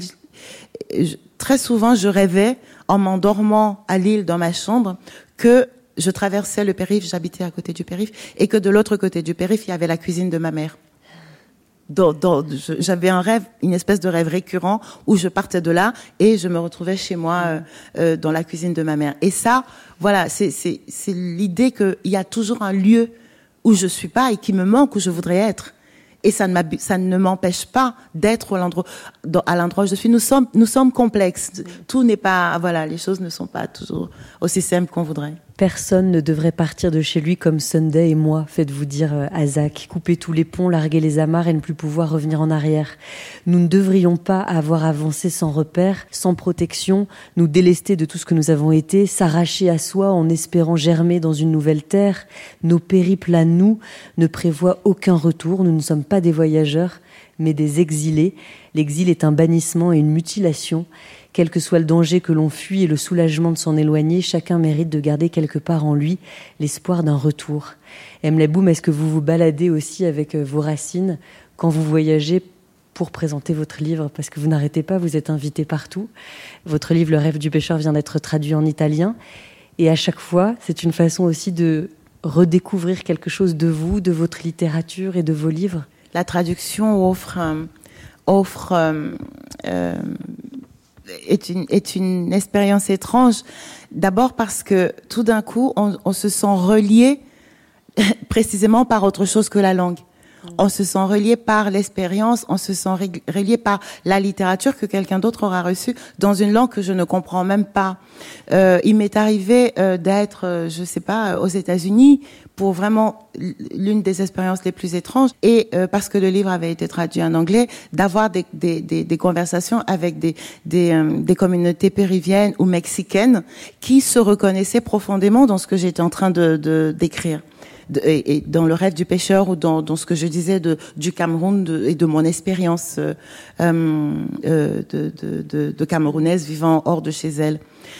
je, très souvent, je rêvais, en m'endormant à Lille dans ma chambre, que je traversais le périph', j'habitais à côté du périph', et que de l'autre côté du périph', il y avait la cuisine de ma mère. Dans, dans, je, j'avais un rêve, une espèce de rêve récurrent où je partais de là et je me retrouvais chez moi euh, euh, dans la cuisine de ma mère. Et ça, voilà, c'est, c'est, c'est l'idée qu'il y a toujours un lieu où je suis pas et qui me manque, où je voudrais être. Et ça ne, ça ne m'empêche pas d'être à l'endroit, à l'endroit où je suis. Nous sommes, nous sommes complexes. Tout n'est pas, voilà, les choses ne sont pas toujours aussi simples qu'on voudrait. Personne ne devrait partir de chez lui comme Sunday et moi, faites-vous dire à Zach. Couper tous les ponts, larguer les amarres et ne plus pouvoir revenir en arrière. Nous ne devrions pas avoir avancé sans repère, sans protection, nous délester de tout ce que nous avons été, s'arracher à soi en espérant germer dans une nouvelle terre. Nos périples à nous ne prévoient aucun retour, nous ne sommes pas des voyageurs, mais des exilés. L'exil est un bannissement et une mutilation. Quel que soit le danger que l'on fuit et le soulagement de s'en éloigner, chacun mérite de garder quelque part en lui l'espoir d'un retour. Emile Boum, est-ce que vous vous baladez aussi avec vos racines quand vous voyagez pour présenter votre livre? Parce que vous n'arrêtez pas, vous êtes invité partout. Votre livre, Le rêve du pêcheur, vient d'être traduit en italien. Et à chaque fois, c'est une façon aussi de redécouvrir quelque chose de vous, de votre littérature et de vos livres. La traduction offre, euh, offre euh, euh, est une, est une expérience étrange. D'abord parce que tout d'un coup, on, on se sent relié précisément par autre chose que la langue. On se sent relié par l'expérience, on se sent relié par la littérature que quelqu'un d'autre aura reçue dans une langue que je ne comprends même pas. Euh, il m'est arrivé euh, d'être, euh, je sais pas, aux États-Unis pour vraiment l'une des expériences les plus étranges, et euh, parce que le livre avait été traduit en anglais, d'avoir des, des, des, des conversations avec des, des, euh, des communautés péruviennes ou mexicaines qui se reconnaissaient profondément dans ce que j'étais en train de, de d'écrire. De, et, et dans le rêve du pêcheur ou dans, dans ce que je disais de, du Cameroun de, et de mon expérience euh, euh, de, de, de, de Camerounaise vivant hors de chez elle.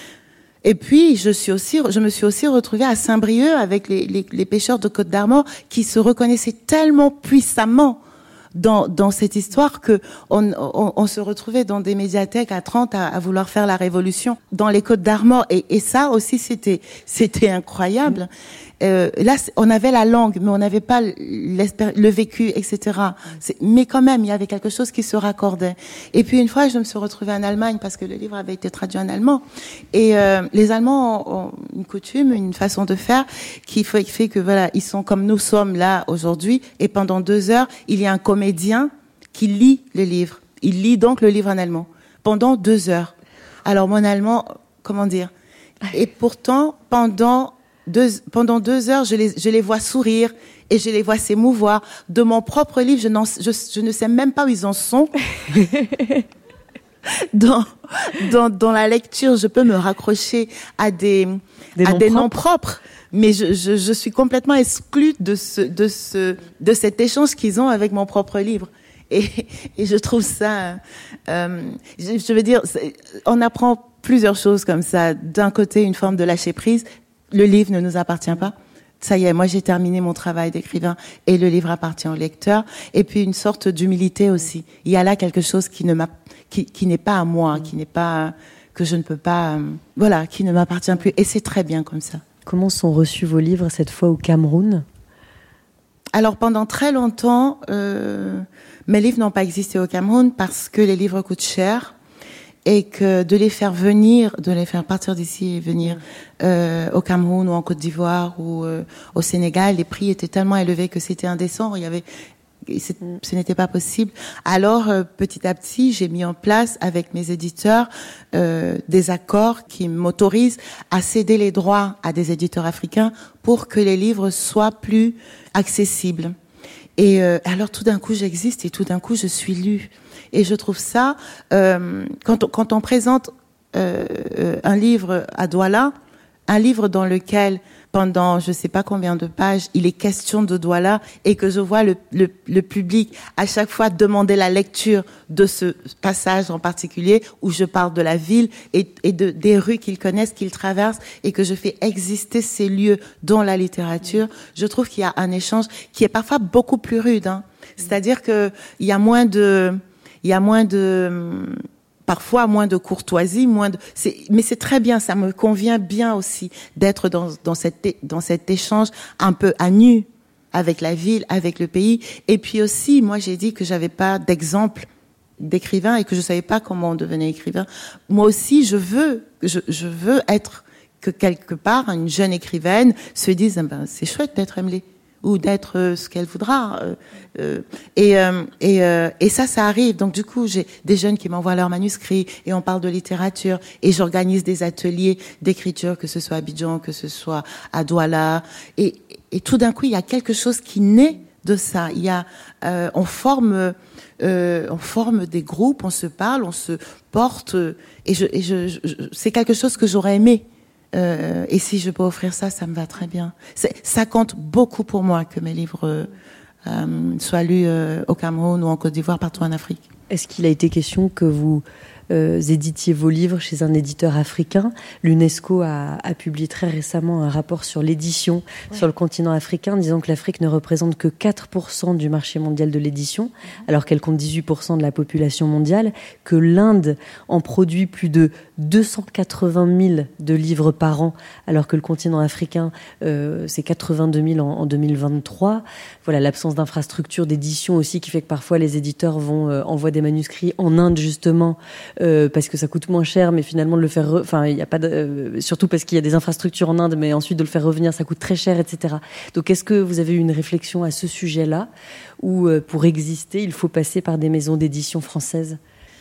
Et puis je suis aussi, je me suis aussi retrouvée à Saint-Brieuc avec les, les, les pêcheurs de Côte d'Armor qui se reconnaissaient tellement puissamment dans, dans cette histoire que on, on, on se retrouvait dans des médiathèques à trente à, à vouloir faire la révolution dans les Côtes d'Armor, et, et ça aussi c'était c'était incroyable. Euh, là, on avait la langue, mais on n'avait pas le vécu, et cetera. C'est, mais quand même, il y avait quelque chose qui se raccordait. Et puis une fois, je me suis retrouvée en Allemagne parce que le livre avait été traduit en allemand. Et euh, les Allemands ont, ont une coutume, une façon de faire qui fait, qui fait que voilà, ils sont comme nous sommes là aujourd'hui. Et pendant deux heures, il y a un comédien qui lit le livre. Il lit donc le livre en allemand pendant deux heures. Alors mon allemand, comment dire? Et pourtant, pendant Deux, pendant deux heures, je les, je les vois sourire et je les vois s'émouvoir. De mon propre livre, je, n'en, je, je ne sais même pas où ils en sont. dans, dans, dans la lecture, je peux me raccrocher à des, des, à noms, des propres. noms propres, mais je, je, je suis complètement exclue de ce, de ce, de cet échange qu'ils ont avec mon propre livre. Et, et je trouve ça, euh, je, je veux dire, on apprend plusieurs choses comme ça. D'un côté, une forme de lâcher prise. Le livre ne nous appartient pas. Ça y est, moi j'ai terminé mon travail d'écrivain et le livre appartient au lecteur. Et puis une sorte d'humilité aussi. Il y a là quelque chose qui ne m'a, qui, qui n'est pas à moi, qui n'est pas, que je ne peux pas, euh, voilà, qui ne m'appartient plus. Et c'est très bien comme ça. Comment sont reçus vos livres cette fois au Cameroun? Alors pendant très longtemps, euh, mes livres n'ont pas existé au Cameroun parce que les livres coûtent cher. Et que de les faire venir, de les faire partir d'ici et venir euh, au Cameroun ou en Côte d'Ivoire ou euh, au Sénégal, les prix étaient tellement élevés que c'était indécent. Il y avait, ce n'était pas possible. Alors euh, petit à petit, j'ai mis en place avec mes éditeurs euh, des accords qui m'autorisent à céder les droits à des éditeurs africains pour que les livres soient plus accessibles. Et euh, alors tout d'un coup, j'existe et tout d'un coup, je suis lue. Et je trouve ça, euh, quand, on, quand on présente euh, un livre à Douala, un livre dans lequel, pendant je ne sais pas combien de pages, il est question de Douala, et que je vois le, le, le public à chaque fois demander la lecture de ce passage en particulier, où je parle de la ville et, et de, des rues qu'ils connaissent, qu'ils traversent, et que je fais exister ces lieux dans la littérature, je trouve qu'il y a un échange qui est parfois beaucoup plus rude. Hein. C'est-à-dire qu'il y a moins de... Il y a moins de, parfois moins de courtoisie, moins de, c'est, mais c'est très bien, ça me convient bien aussi d'être dans, dans cette, dans cet échange un peu à nu avec la ville, avec le pays. Et puis aussi, moi, j'ai dit que j'avais pas d'exemple d'écrivain et que je savais pas comment on devenait écrivain. Moi aussi, je veux, je, je veux être, que quelque part, une jeune écrivaine se dise, ben, c'est chouette d'être Emile. Ou d'être euh, ce qu'elle voudra. Euh, euh, et, euh, et, euh, et ça, ça arrive. Donc, du coup, j'ai des jeunes qui m'envoient leurs manuscrits et on parle de littérature et j'organise des ateliers d'écriture, que ce soit à Abidjan, que ce soit à Douala. Et, et tout d'un coup, il y a quelque chose qui naît de ça. Il y a, euh, on forme, euh, on forme des groupes, on se parle, on se porte. Et, je, et je, je, c'est quelque chose que j'aurais aimé. Euh, et si je peux offrir ça, ça me va très bien. C'est, ça compte beaucoup pour moi que mes livres euh, soit lu euh, au Cameroun ou en Côte d'Ivoire, partout en Afrique. Est-ce qu'il a été question que vous euh, éditiez vos livres chez un éditeur africain? L'UNESCO a, a publié très récemment un rapport sur l'édition ouais. sur le continent africain, disant que l'Afrique ne représente que quatre pour cent du marché mondial de l'édition, alors qu'elle compte dix-huit pour cent de la population mondiale, que l'Inde en produit plus de deux cent quatre-vingt mille de livres par an, alors que le continent africain, euh, c'est quatre-vingt-deux mille en, en deux mille vingt-trois. Voilà, l'absence d'infrastructures d'édition aussi qui fait que parfois les éditeurs vont euh, envoyer des manuscrits en Inde justement euh, parce que ça coûte moins cher, mais finalement de le faire, re... enfin il y a pas, de... euh, surtout parce qu'il y a des infrastructures en Inde, mais ensuite de le faire revenir ça coûte très cher, et cetera. Donc est-ce que vous avez eu une réflexion à ce sujet-là, où euh, pour exister il faut passer par des maisons d'édition françaises?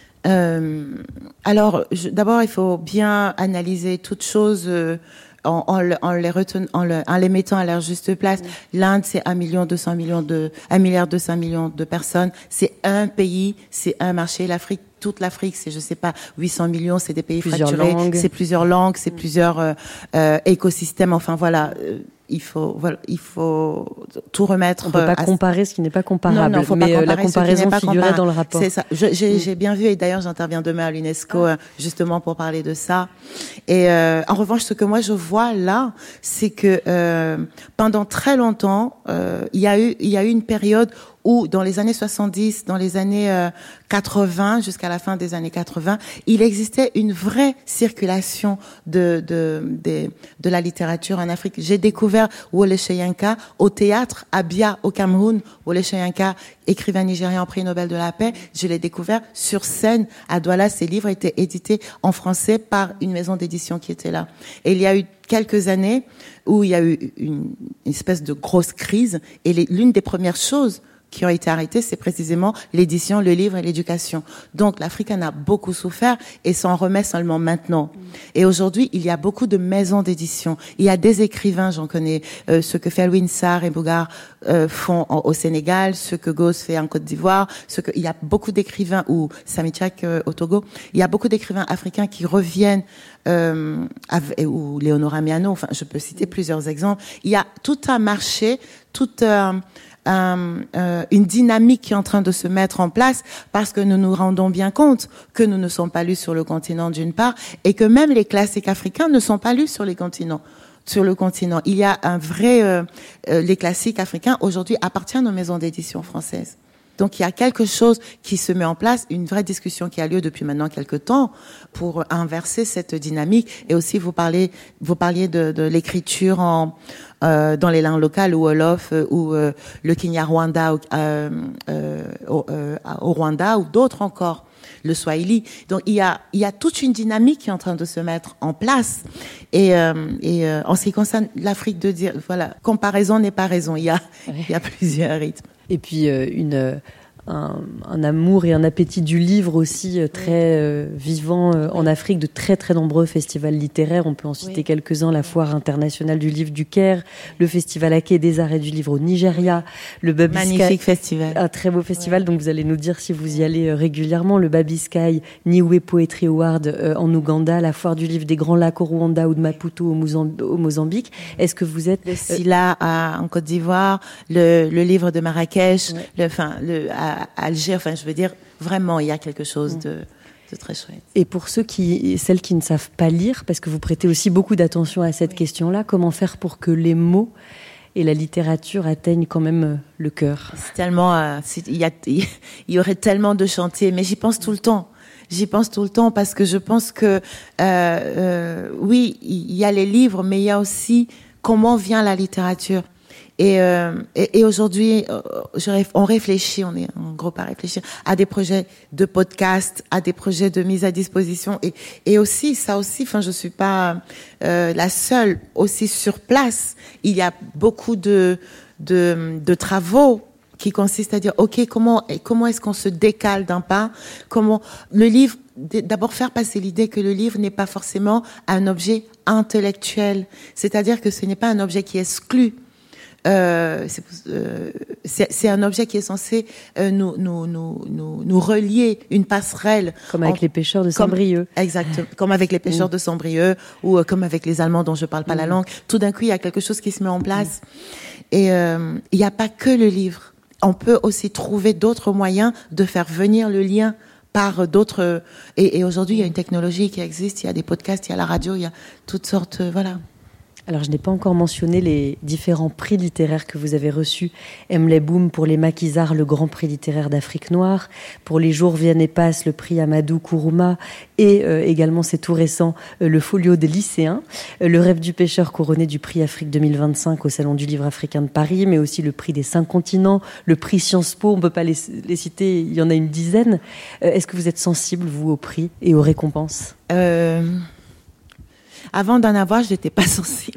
Euh, alors, je, d'abord, il faut bien analyser toutes choses euh, en, en, en, les reten, en, le, en les mettant à leur juste place. Mmh. L'Inde, c'est un million deux cents millions de, un milliard deux cents millions de personnes. C'est un pays, c'est un marché. L'Afrique, toute l'Afrique, c'est, je sais pas, huit cents millions, c'est des pays plusieurs fracturés. Langues. C'est plusieurs langues, c'est mmh. plusieurs euh, euh, écosystèmes. Enfin, voilà. Euh, Il faut, voilà, il faut tout remettre. On ne peut pas à... comparer ce qui n'est pas comparable. Non, non, faut mais pas comparer la comparaison pas figurait comparable. dans le rapport. C'est ça. Je, j'ai, mmh. j'ai bien vu, et d'ailleurs j'interviens demain à l'UNESCO ah. justement pour parler de ça. Et euh, en revanche, ce que moi je vois là, c'est que euh, pendant très longtemps, euh, il y a eu, il y a eu une période où, dans les années soixante-dix, dans les années euh, quatre-vingts, jusqu'à la fin des années quatre-vingts, il existait une vraie circulation de de de, de la littérature en Afrique. J'ai découvert Wole Soyinka au théâtre à Bia, au Cameroun. Wole Soyinka, écrivain nigérian, prix Nobel de la paix. Je l'ai découvert sur scène à Douala. Ses livres étaient édités en français par une maison d'édition qui était là. Et il y a eu quelques années où il y a eu une, une espèce de grosse crise. Et les, l'une des premières choses qui ont été arrêtés, c'est précisément l'édition, le livre et l'éducation. Donc l'Afrique en a beaucoup souffert et s'en remet seulement maintenant. Et aujourd'hui, il y a beaucoup de maisons d'édition. Il y a des écrivains, j'en connais, euh, ce que Felwine Sarr et Bougar euh, font en, au Sénégal, ce que Gauss fait en Côte d'Ivoire, ce que il y a beaucoup d'écrivains, ou Sami Tchak euh, au Togo, il y a beaucoup d'écrivains africains qui reviennent, euh, avec, ou Léonora Miano, enfin je peux citer plusieurs exemples. Il y a tout un marché, tout un... Euh, euh, une dynamique qui est en train de se mettre en place, parce que nous nous rendons bien compte que nous ne sommes pas lus sur le continent d'une part, et que même les classiques africains ne sont pas lus sur les continents. Sur le continent, il y a un vrai, euh, euh, les classiques africains aujourd'hui appartiennent aux maisons d'édition françaises. Donc il y a quelque chose qui se met en place, une vraie discussion qui a lieu depuis maintenant quelques temps pour inverser cette dynamique. Et aussi vous parlez, vous parliez de, de l'écriture en euh, dans les langues locales, ou Wolof, euh, ou euh, le Kinyarwanda euh, euh, au, euh, au Rwanda, ou d'autres encore, le Swahili. Donc il y a il y a toute une dynamique qui est en train de se mettre en place. Et euh, et euh, en ce qui concerne l'Afrique, de dire voilà, comparaison n'est pas raison. Il y a il y a plusieurs rythmes. Et puis euh, une, euh, un, un amour et un appétit du livre aussi euh, très euh, vivant euh, en Afrique, de très très nombreux festivals littéraires. On peut en citer oui. quelques-uns, la Foire internationale du livre du Caire, le Festival Aké des arts et du livre au Nigeria, le Baby Magnifique Sky, festival. Un très beau festival, ouais. donc vous allez nous dire si vous y allez euh, régulièrement. Le Baby Sky Niwe Poetry Award euh, en Ouganda, la Foire du livre des Grands Lacs au Rwanda ou de Maputo au, Mozamb- au Mozambique. Est-ce que vous êtes... Le Silla à, en Côte d'Ivoire, le, le livre de Marrakech, ouais. le, enfin, le, à, à Alger, enfin je veux dire, vraiment il y a quelque chose de, de très chouette. Et pour ceux qui, celles qui ne savent pas lire, parce que vous prêtez aussi beaucoup d'attention à cette oui. question-là, comment faire pour que les mots et la littérature atteignent quand même le cœur? C'est tellement, euh, c'est, il y a, il y aurait tellement de chantiers, mais j'y pense tout le temps. J'y pense tout le temps parce que je pense que euh, euh, oui, il y a les livres, mais il y a aussi comment vient la littérature. Et, euh, et, et aujourd'hui, je, on réfléchit, on est en groupe à réfléchir à des projets de podcast, à des projets de mise à disposition, et, et aussi ça aussi. Enfin, je suis pas euh, la seule. Aussi sur place, il y a beaucoup de de, de travaux qui consistent à dire, ok, comment comment est-ce qu'on se décale d'un pas? Comment le livre, d'abord faire passer l'idée que le livre n'est pas forcément un objet intellectuel, c'est-à-dire que ce n'est pas un objet qui exclut. Euh, c'est, euh, c'est, c'est un objet qui est censé euh, nous, nous, nous, nous, nous relier, une passerelle. Comme avec en, les pêcheurs de Saint-Brieuc. Exactement. Comme avec les pêcheurs mmh. de Saint-Brieuc, ou euh, comme avec les Allemands dont je parle pas mmh. la langue. Tout d'un coup, il y a quelque chose qui se met en place. Mmh. Et il euh, n'y a pas que le livre. on peut aussi trouver d'autres moyens de faire venir le lien par d'autres. Et, et aujourd'hui, il y a une technologie qui existe, il y a des podcasts, il y a la radio, il y a toutes sortes, euh, voilà. Alors, je n'ai pas encore mentionné les différents prix littéraires que vous avez reçus. Emle Boum pour les Maquisards, le grand prix littéraire d'Afrique noire. Pour Les jours viennent et passent, le prix Amadou Kourouma. Et euh, également, c'est tout récent, euh, le Folio des lycéens. Euh, le Rêve du pêcheur couronné du prix Afrique deux mille vingt-cinq au Salon du livre africain de Paris, mais aussi le prix des cinq continents, le prix Sciences Po. On ne peut pas les, les citer, il y en a une dizaine. Euh, est-ce que vous êtes sensible, vous, aux prix et aux récompenses ? euh... Avant d'en avoir, je n'étais pas sensible.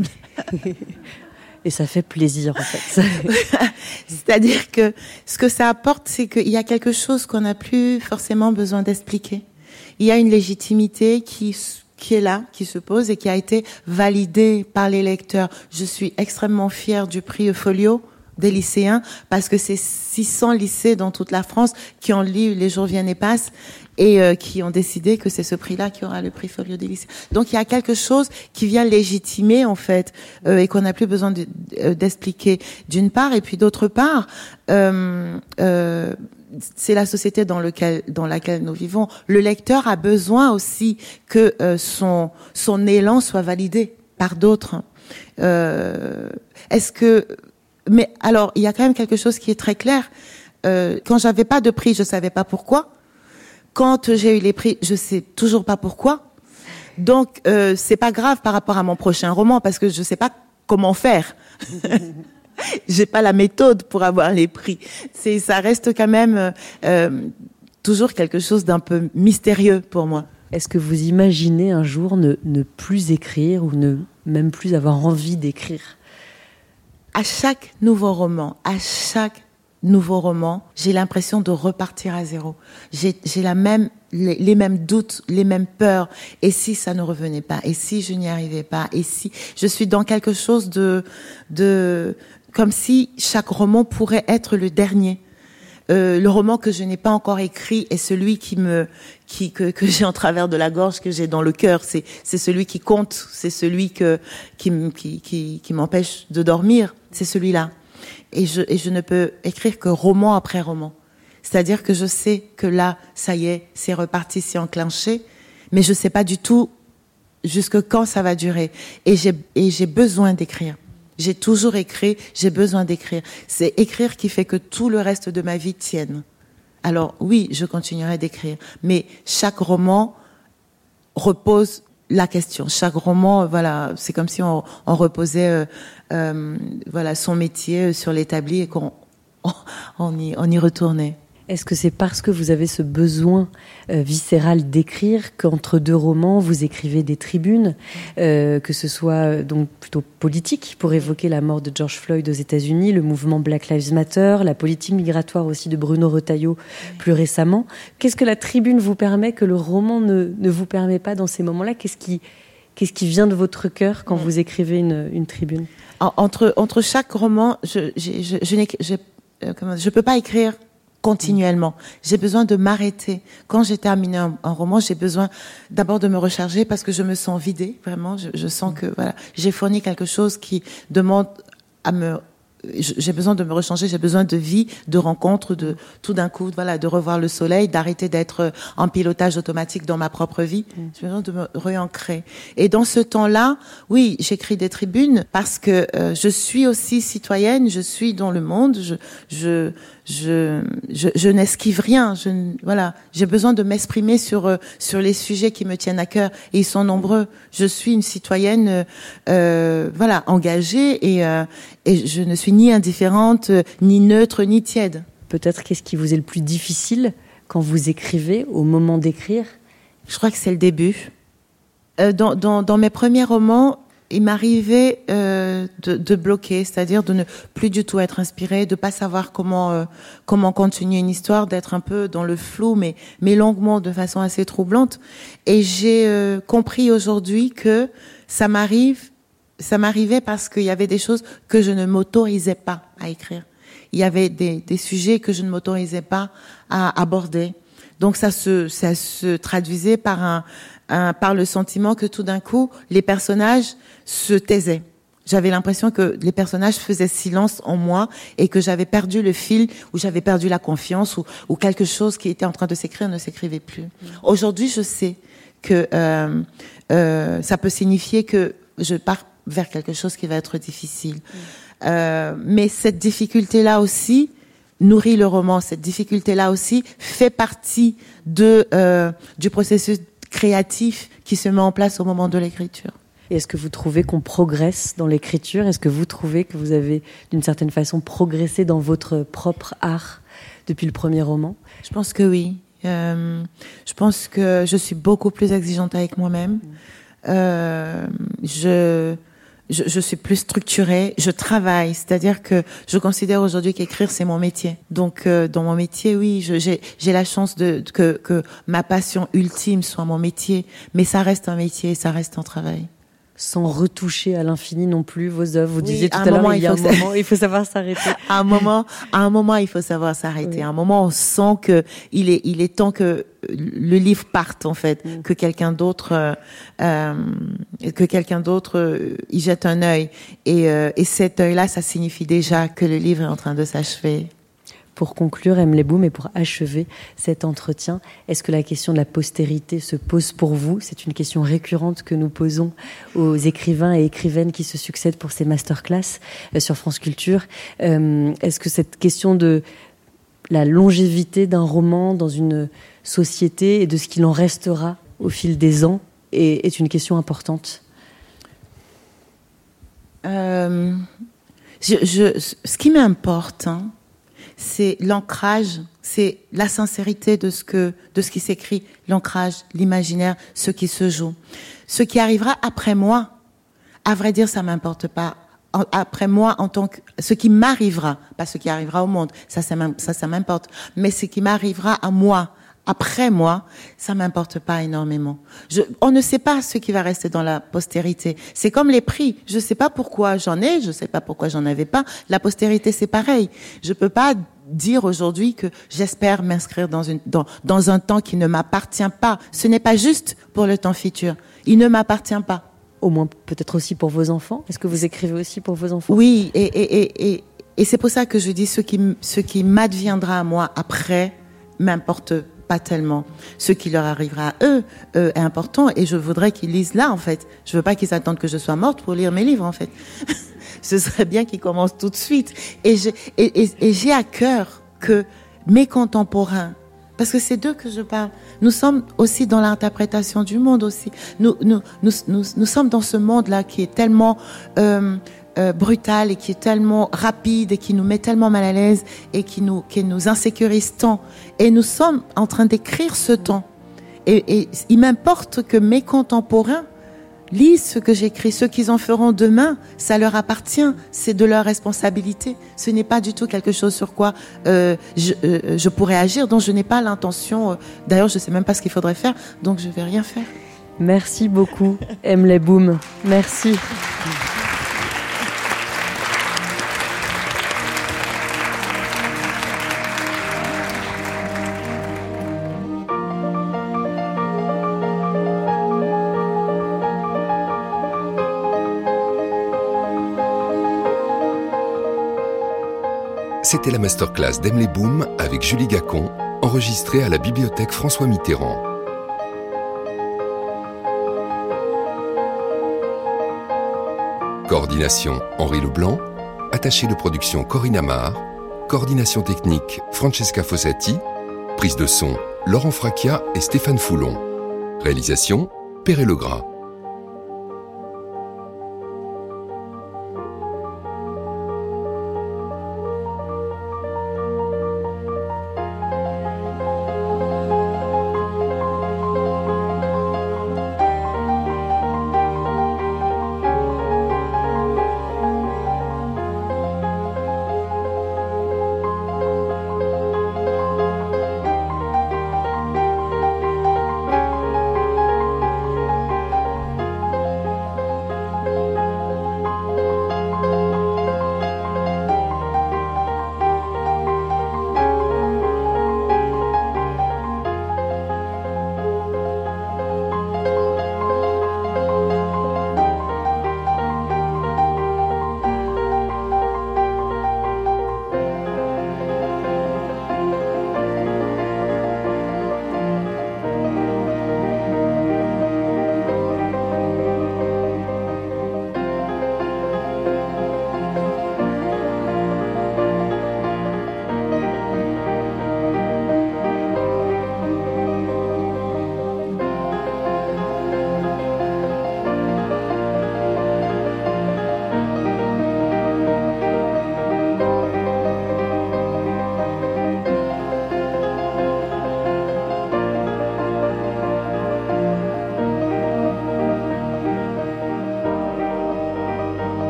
Et ça fait plaisir, en fait. C'est-à-dire que ce que ça apporte, c'est qu'il y a quelque chose qu'on n'a plus forcément besoin d'expliquer. Il y a une légitimité qui, qui est là, qui se pose et qui a été validée par les lecteurs. Je suis extrêmement fière du prix Folio des lycéens parce que c'est six cents lycées dans toute la France qui ont lu Les jours viennent et passent et euh, qui ont décidé que c'est ce prix-là qui aura le prix Folio des lycées. Donc il y a quelque chose qui vient légitimer en fait euh, et qu'on n'a plus besoin de, euh, d'expliquer d'une part et puis d'autre part euh, euh, c'est la société dans lequel dans laquelle nous vivons. Le lecteur a besoin aussi que euh, son son élan soit validé par d'autres. Euh, est-ce que mais alors il y a quand même quelque chose qui est très clair. Euh, quand j'avais pas de prix, je savais pas pourquoi. Quand j'ai eu les prix, je sais toujours pas pourquoi. Donc euh, c'est pas grave par rapport à mon prochain roman parce que je sais pas comment faire. J'ai pas la méthode pour avoir les prix. C'est ça reste quand même euh, toujours quelque chose d'un peu mystérieux pour moi. Est-ce que vous imaginez un jour ne, ne plus écrire ou ne même plus avoir envie d'écrire ? À chaque nouveau roman, à chaque nouveau roman, j'ai l'impression de repartir à zéro. J'ai, j'ai la même, les, les mêmes doutes, les mêmes peurs. Et si ça ne revenait pas? Et si je n'y arrivais pas? Et si je suis dans quelque chose de, de, comme si chaque roman pourrait être le dernier. Euh, le roman que je n'ai pas encore écrit est celui qui me, qui que, que j'ai en travers de la gorge, que j'ai dans le cœur. C'est, c'est celui qui compte. C'est celui que qui qui qui, qui m'empêche de dormir. C'est celui-là. Et je, et je ne peux écrire que roman après roman. C'est-à-dire que je sais que là, ça y est, c'est reparti, c'est enclenché, mais je sais pas du tout jusque quand ça va durer. Et j'ai, et j'ai besoin d'écrire. J'ai toujours écrit, j'ai besoin d'écrire. C'est écrire qui fait que tout le reste de ma vie tienne. Alors oui, je continuerai d'écrire, mais chaque roman repose la question. Chaque roman, voilà, c'est comme si on, on reposait, euh, euh, voilà, son métier sur l'établi et qu'on on, on y, on y retournait. Est-ce que c'est parce que vous avez ce besoin euh, viscéral d'écrire qu'entre deux romans, vous écrivez des tribunes, euh, que ce soit euh, donc plutôt politique, pour évoquer la mort de George Floyd aux États-Unis, le mouvement Black Lives Matter, la politique migratoire aussi de Bruno Retailleau plus récemment. Qu'est-ce que la tribune vous permet que le roman ne, ne vous permet pas dans ces moments-là? Qu'est-ce qui, qu'est-ce qui vient de votre cœur quand vous écrivez une, une tribune? En, entre, entre chaque roman, je, je, je, je, n'ai, je, euh, comment, je peux pas écrire continuellement. J'ai besoin de m'arrêter. Quand j'ai terminé un, un roman, j'ai besoin d'abord de me recharger parce que je me sens vidée, vraiment. Je, je sens que voilà, j'ai fourni quelque chose qui demande à me... J'ai besoin de me rechanger, j'ai besoin de vie, de rencontres, de tout d'un coup, voilà, de revoir le soleil, d'arrêter d'être en pilotage automatique dans ma propre vie. J'ai besoin de me réancrer. Et dans ce temps-là, oui, j'écris des tribunes parce que euh, je suis aussi citoyenne, je suis dans le monde, je je je je, je n'esquive rien. Je, voilà, j'ai besoin de m'exprimer sur euh, sur les sujets qui me tiennent à cœur et ils sont nombreux. Je suis une citoyenne, euh, voilà, engagée et euh, et je ne suis ni indifférente, ni neutre, ni tiède. Peut-être qu'est-ce qui vous est le plus difficile quand vous écrivez, au moment d'écrire? Je crois que c'est le début. Euh, dans, dans, dans mes premiers romans, il m'arrivait euh, de, de bloquer, c'est-à-dire de ne plus du tout être inspirée, de pas savoir comment euh, comment continuer une histoire, d'être un peu dans le flou, mais mais longuement, de façon assez troublante. Et j'ai euh, compris aujourd'hui que ça m'arrive. Ça m'arrivait parce qu'il y avait des choses que je ne m'autorisais pas à écrire. Il y avait des, des sujets que je ne m'autorisais pas à aborder. Donc ça se, ça se traduisait par un, un, par le sentiment que tout d'un coup, les personnages se taisaient. J'avais l'impression que les personnages faisaient silence en moi et que j'avais perdu le fil, ou j'avais perdu la confiance, ou, ou quelque chose qui était en train de s'écrire ne s'écrivait plus. Mmh. Aujourd'hui, je sais que euh, euh, ça peut signifier que je pars vers quelque chose qui va être difficile. Mmh. Euh, mais cette difficulté-là aussi nourrit le roman. Cette difficulté-là aussi fait partie de euh, du processus créatif qui se met en place au moment de l'écriture. Et est-ce que vous trouvez qu'on progresse dans l'écriture ? Est-ce que vous trouvez que vous avez, d'une certaine façon, progressé dans votre propre art depuis le premier roman ? Je pense que oui. Euh, je pense que je suis beaucoup plus exigeante avec moi-même. Euh, je, je, je suis plus structurée. Je travaille. C'est-à-dire que je considère aujourd'hui qu'écrire, c'est mon métier. Donc, euh, dans mon métier, oui, je, j'ai, j'ai la chance de, que, que ma passion ultime soit mon métier. Mais ça reste un métier, ça reste un travail. Sans retoucher à l'infini non plus vos œuvres. Vous oui, disiez tout à, à l'heure, il y a un ça... moment, il faut savoir s'arrêter. À un moment, à un moment, il faut savoir s'arrêter. Oui. À un moment, on sent que il est, il est temps que le livre parte, en fait, mm. que quelqu'un d'autre, euh, euh, que quelqu'un d'autre euh, y jette un œil. Et, euh, et cet œil-là, ça signifie déjà que le livre est en train de s'achever. Pour conclure, Emily Boom, et pour achever cet entretien, est-ce que la question de la postérité se pose pour vous ? C'est une question récurrente que nous posons aux écrivains et écrivaines qui se succèdent pour ces masterclass euh, sur France Culture. Euh, est-ce que cette question de la longévité d'un roman dans une société et de ce qu'il en restera au fil des ans est, est une question importante ? euh, je, je, Ce qui m'importe, hein, c'est l'ancrage, c'est la sincérité de ce que, de ce qui s'écrit, l'ancrage, l'imaginaire, ce qui se joue. Ce qui arrivera après moi, à vrai dire, ça m'importe pas. Après moi, en tant que, ce qui m'arrivera, pas ce qui arrivera au monde, ça, ça, ça, ça m'importe. Mais ce qui m'arrivera à moi, après moi, ça m'importe pas énormément. Je, on ne sait pas ce qui va rester dans la postérité. C'est comme les prix. Je sais pas pourquoi j'en ai, je sais pas pourquoi j'en avais pas. La postérité, c'est pareil. Je peux pas dire aujourd'hui que j'espère m'inscrire dans une, dans, dans un temps qui ne m'appartient pas. Ce n'est pas juste pour le temps futur. Il ne m'appartient pas. Au moins, peut-être aussi pour vos enfants. Est-ce que vous écrivez aussi pour vos enfants ? Oui, et, et, et, et, et c'est pour ça que je dis ce qui, ce qui m'adviendra à moi après m'importe pas tellement. Ce qui leur arrivera à eux euh, est important, et je voudrais qu'ils lisent là, en fait. Je veux pas qu'ils attendent que je sois morte pour lire mes livres, en fait. Ce serait bien qu'ils commencent tout de suite. Et, je, et, et, et j'ai à cœur que mes contemporains, parce que c'est d'eux que je parle, nous sommes aussi dans l'interprétation du monde aussi. Nous, nous, nous, nous, nous sommes dans ce monde-là qui est tellement euh, euh, brutal et qui est tellement rapide et qui nous met tellement mal à l'aise et qui nous, qui nous insécurise tant. Et nous sommes en train d'écrire ce temps. Et, et il m'importe que mes contemporains lisent ce que j'écris. Ce qu'ils en feront demain, ça leur appartient. C'est de leur responsabilité. Ce n'est pas du tout quelque chose sur quoi euh, je, euh, je pourrais agir, dont je n'ai pas l'intention. Euh, d'ailleurs, je ne sais même pas ce qu'il faudrait faire, donc je ne vais rien faire. Merci beaucoup, Emily Boom. Merci. C'était la masterclass d'Emily Boom avec Julie Gacon, enregistrée à la bibliothèque François Mitterrand. Coordination Henri Leblanc, attaché de production Corinne Amar, coordination technique Francesca Fossati, prise de son Laurent Fracchia et Stéphane Foulon, réalisation Perret Legras.